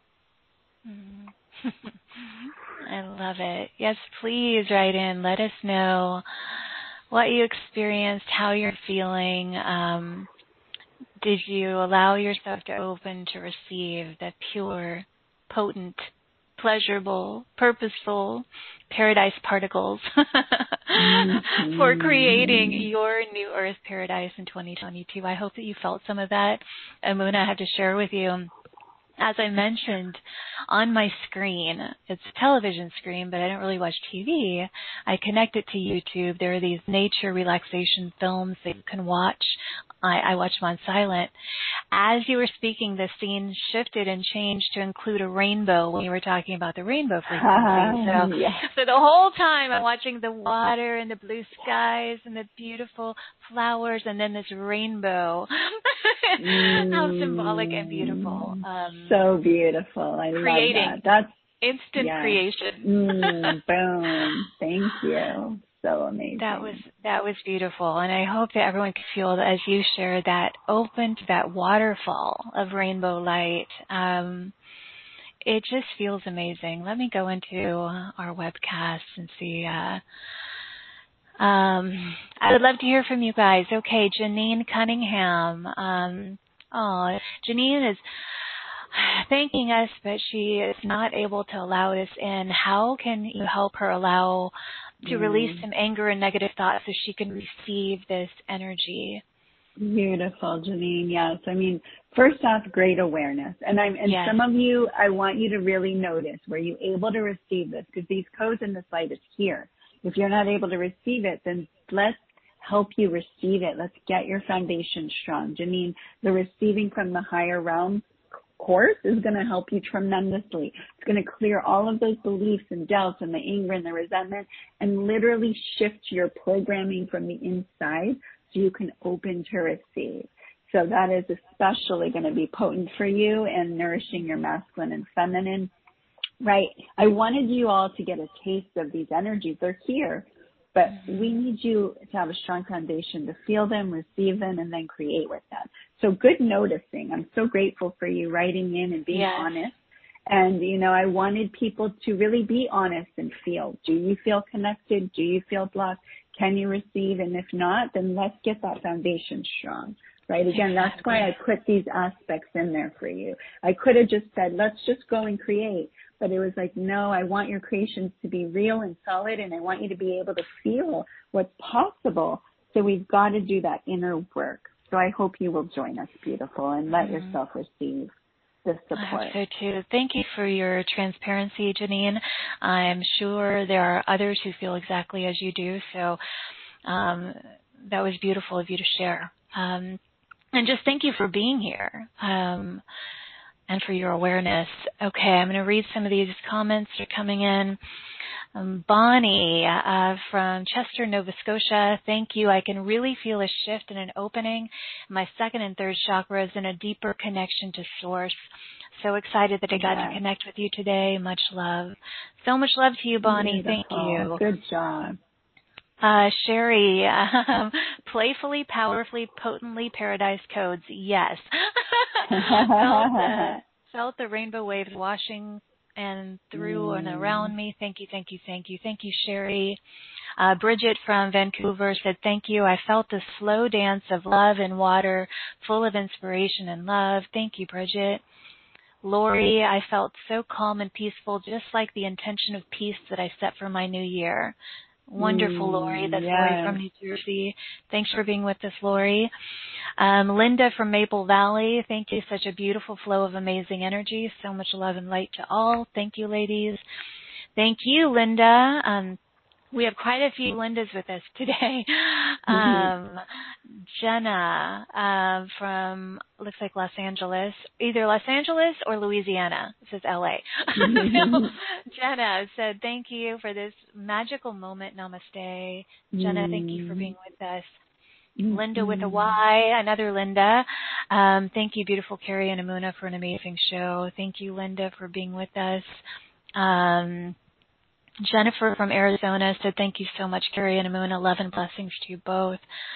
Mm. I love it. Yes, please write in. Let us know what you experienced, how you're feeling. Um, did you allow yourself to open to receive the pure, potent, pleasurable, purposeful paradise particles mm-hmm. for creating your new earth paradise in twenty twenty-two? I hope that you felt some of that. Amuna, I have to share with you. As I mentioned, on my screen, it's a television screen, but I don't really watch T V. I connect it to YouTube. There are these nature relaxation films that you can watch. I, I watch them on silent. As you were speaking, the scene shifted and changed to include a rainbow when you were talking about the rainbow frequency. So, yes. so the whole time I'm watching the water and the blue skies and the beautiful flowers and then this rainbow. mm. How symbolic and beautiful. Um, so beautiful. I creating. love that. That's instant yes. creation. mm, boom. Thank you. So amazing. That was that was beautiful, and I hope that everyone can feel that as you share that open to that waterfall of rainbow light. Um, it just feels amazing. Let me go into our webcast and see. Uh, um, I would love to hear from you guys. Okay, Janine Cunningham. Um, oh, Janine is thanking us, but she is not able to allow us in. How can you help her allow to mm. release some anger and negative thoughts so she can receive this energy? Beautiful, Janine. Yes. I mean, first off, great awareness. And I'm, and yes. some of you, I want you to really notice, were you able to receive this? Because these codes in this light is here. If you're not able to receive it, then let's help you receive it. Let's get your foundation strong. Janine, the receiving from the higher realm course is going to help you tremendously. It's going to clear all of those beliefs and doubts and the anger and the resentment and literally shift your programming from the inside so you can open to receive. So that is especially going to be potent for you and nourishing your masculine and feminine. Right. I wanted you all to get a taste of these energies. They're here, but we need you to have a strong foundation to feel them, receive them, and then create with them. So good noticing. I'm so grateful for you writing in and being yes. honest. And, you know, I wanted people to really be honest and feel. Do you feel connected? Do you feel blocked? Can you receive? And if not, then let's get that foundation strong. Right? Again, that's why I put these aspects in there for you. I could have just said, let's just go and create. But it was like, no, I want your creations to be real and solid, and I want you to be able to feel what's possible. So we've got to do that inner work. So I hope you will join us, beautiful, and let mm-hmm. yourself receive the support. I hope so too. Thank you for your transparency, Janine. I'm sure there are others who feel exactly as you do. So um, that was beautiful of you to share. Um, and just thank you for being here. Um, and for your awareness. Okay, I'm going to read some of these comments that are coming in. Um, Bonnie uh, from Chester, Nova Scotia, thank you. I can really feel a shift and an opening in my second and third chakras and a deeper connection to Source. So excited that I got yeah. to connect with you today. Much love. So much love to you, Bonnie. Beautiful. Thank you. Good job. Uh, Sherry, um, playfully, powerfully, potently, paradise codes. Yes. felt, the, felt the rainbow waves washing and through mm. and around me. Thank you, thank you, thank you. Thank you, Sherry. Uh, Bridget from Vancouver said, thank you. I felt the slow dance of love and water, full of inspiration and love. Thank you, Bridget. Lori, I felt so calm and peaceful, just like the intention of peace that I set for my new year. Wonderful, mm, Lori. That's yes. Lori from New Jersey. Thanks for being with us, Lori. Um, Linda from Maple Valley. Thank you. Such a beautiful flow of amazing energy. So much love and light to all. Thank you, ladies. Thank you, Linda. Um, we have quite a few Lindas with us today. Um, Jenna uh, from, looks like Los Angeles, either Los Angeles or Louisiana. It says L A. So, Jenna said, thank you for this magical moment. Namaste. Jenna, thank you for being with us. Mm-hmm. Linda with a Y, another Linda. Um, thank you, beautiful Carrie and Amuna, for an amazing show. Thank you, Linda, for being with us. Um, Jennifer from Arizona said, thank you so much, Carrie and Amuna. Love and blessings to you both.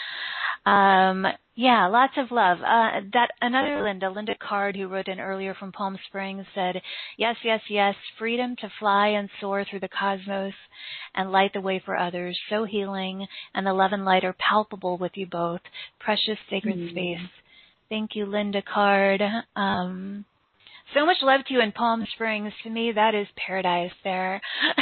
Um, yeah, lots of love. Uh, that another Linda, Linda Card, who wrote in earlier from Palm Springs, said, yes, yes, yes, freedom to fly and soar through the cosmos and light the way for others. So healing, and the love and light are palpable with you both. Precious sacred mm. space. Thank you, Linda Card. Um, So much love to you in Palm Springs. To me, that is paradise there.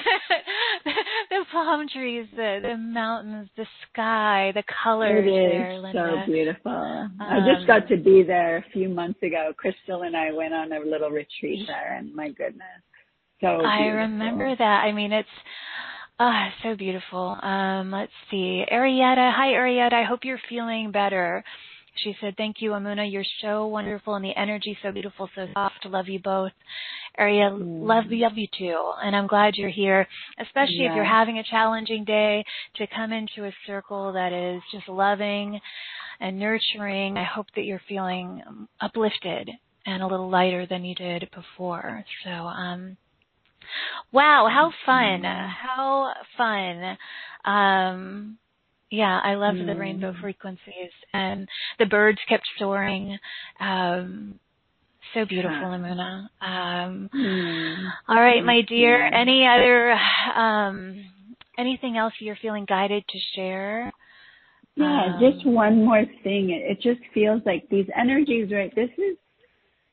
The palm trees, the, the mountains, the sky, the colors it is there, Linda. So beautiful. Um, I just got to be there a few months ago. Crystal and I went on a little retreat there, and my goodness, so beautiful. I remember that. I mean, it's ah, oh, so beautiful. Um, let's see. Arietta. Hi, Arietta. I hope you're feeling better. She said, thank you, Amuna. You're so wonderful, and the energy so beautiful, so soft. Love you both. Aria, mm. love, love you too. And I'm glad you're here, especially yeah. if you're having a challenging day, to come into a circle that is just loving and nurturing. I hope that you're feeling uplifted and a little lighter than you did before. So, um, wow, how fun. Mm. How fun. Um, Yeah, I loved mm. the rainbow frequencies, and the birds kept soaring. Um, so beautiful, huh. Amuna. Um, mm. All right, my dear. Yeah. Any other, um, anything else you're feeling guided to share? Yeah, um, just one more thing. It, it just feels like these energies, right? This is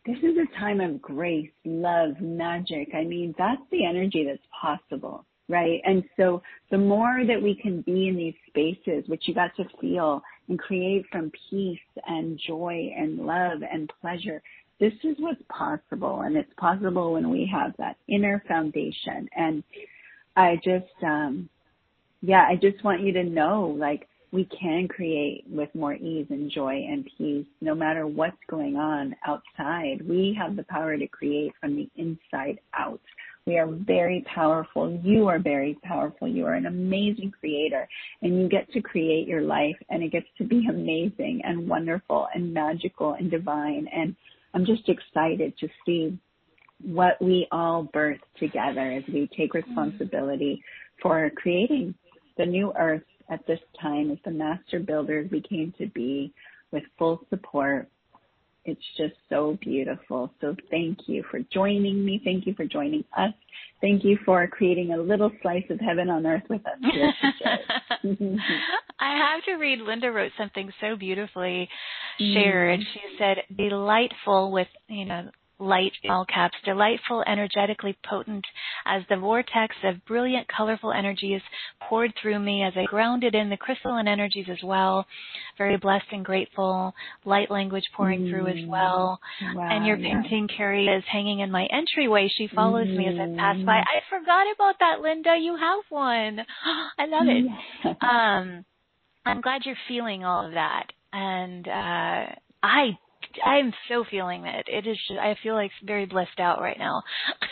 this is a time of grace, love, magic. I mean, that's the energy that's possible, right? And so the more that we can be in these spaces, which you got to feel and create from peace and joy and love and pleasure, this is what's possible. And it's possible when we have that inner foundation. And I just, um, yeah, I just want you to know, like, we can create with more ease and joy and peace, no matter what's going on outside. We have the power to create from the inside out. We are very powerful. You are very powerful. You are an amazing creator, and you get to create your life, and it gets to be amazing and wonderful and magical and divine. And I'm just excited to see what we all birth together as we take responsibility for creating the new earth at this time as the master builders we came to be, with full support. It's just so beautiful. So thank you for joining me. Thank you for joining us. Thank you for creating a little slice of heaven on earth with us here today. I have to read, Linda wrote something so beautifully shared. She said, delightful with, you know, light in all caps, delightful, energetically potent, as the vortex of brilliant, colorful energies poured through me as I grounded in the crystalline energies as well. Very blessed and grateful. Light language pouring mm. through as well. Wow, and your yeah. painting, Carrie, is hanging in my entryway. She follows mm. me as I pass by. I forgot about that, Linda. You have one. I love it. Yeah. Um, I'm glad you're feeling all of that. And uh, I I'm so feeling it. It is just, I feel like very blissed out right now.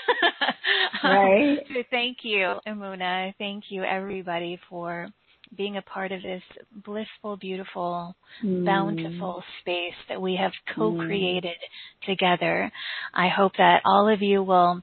Right. um, so thank you, Imuna. Thank you, everybody, for being a part of this blissful, beautiful, mm. bountiful space that we have co-created mm. together. I hope that all of you will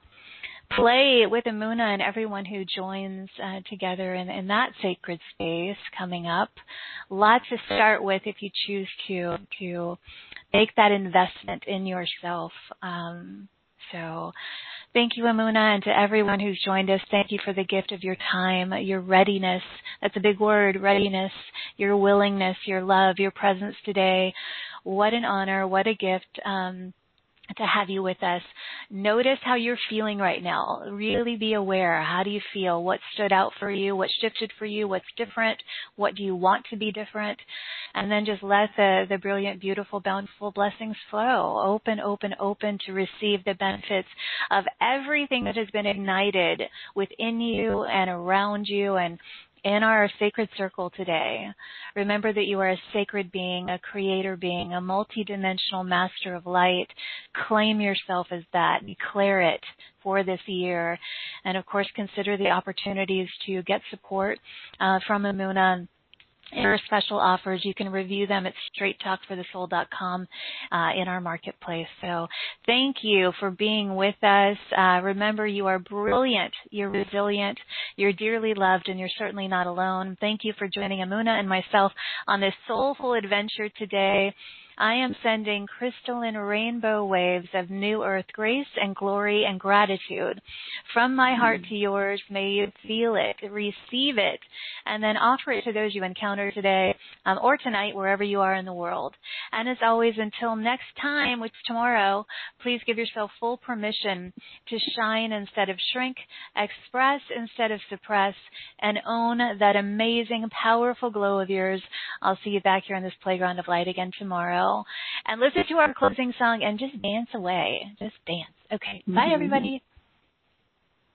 play with Imuna and everyone who joins uh, together in, in that sacred space coming up. Lots to start with if you choose to to make that investment in yourself. Um, so thank you, Imuna, and to everyone who's joined us, thank you for the gift of your time, your readiness. That's a big word, readiness, your willingness, your love, your presence today. What an honor, what a gift. Um, to have you with us. Notice how you're feeling right now. Really be aware. How do you feel? What stood out for you? What shifted for you? What's different? What do you want to be different? And then just let the, the brilliant, beautiful, bountiful blessings flow. Open, open, open to receive the benefits of everything that has been ignited within you and around you and in our sacred circle today. Remember that you are a sacred being, a creator being, a multidimensional master of light. Claim yourself as that. Declare it for this year. And of course, consider the opportunities to get support uh, from Imuna. There are special offers. You can review them at straight talk for the soul dot com uh, in our marketplace. So thank you for being with us. Uh, remember, you are brilliant. You're resilient. You're dearly loved, and you're certainly not alone. Thank you for joining Imuna and myself on this soulful adventure today. I am sending crystalline rainbow waves of new earth grace and glory and gratitude from my heart to yours. May you feel it, receive it, and then offer it to those you encounter today um, or tonight, wherever you are in the world. And as always, until next time, which is tomorrow, please give yourself full permission to shine instead of shrink, express instead of suppress, and own that amazing, powerful glow of yours. I'll see you back here on this playground of light again tomorrow. And listen to our closing song and just dance away. Just dance. Okay. Bye, everybody.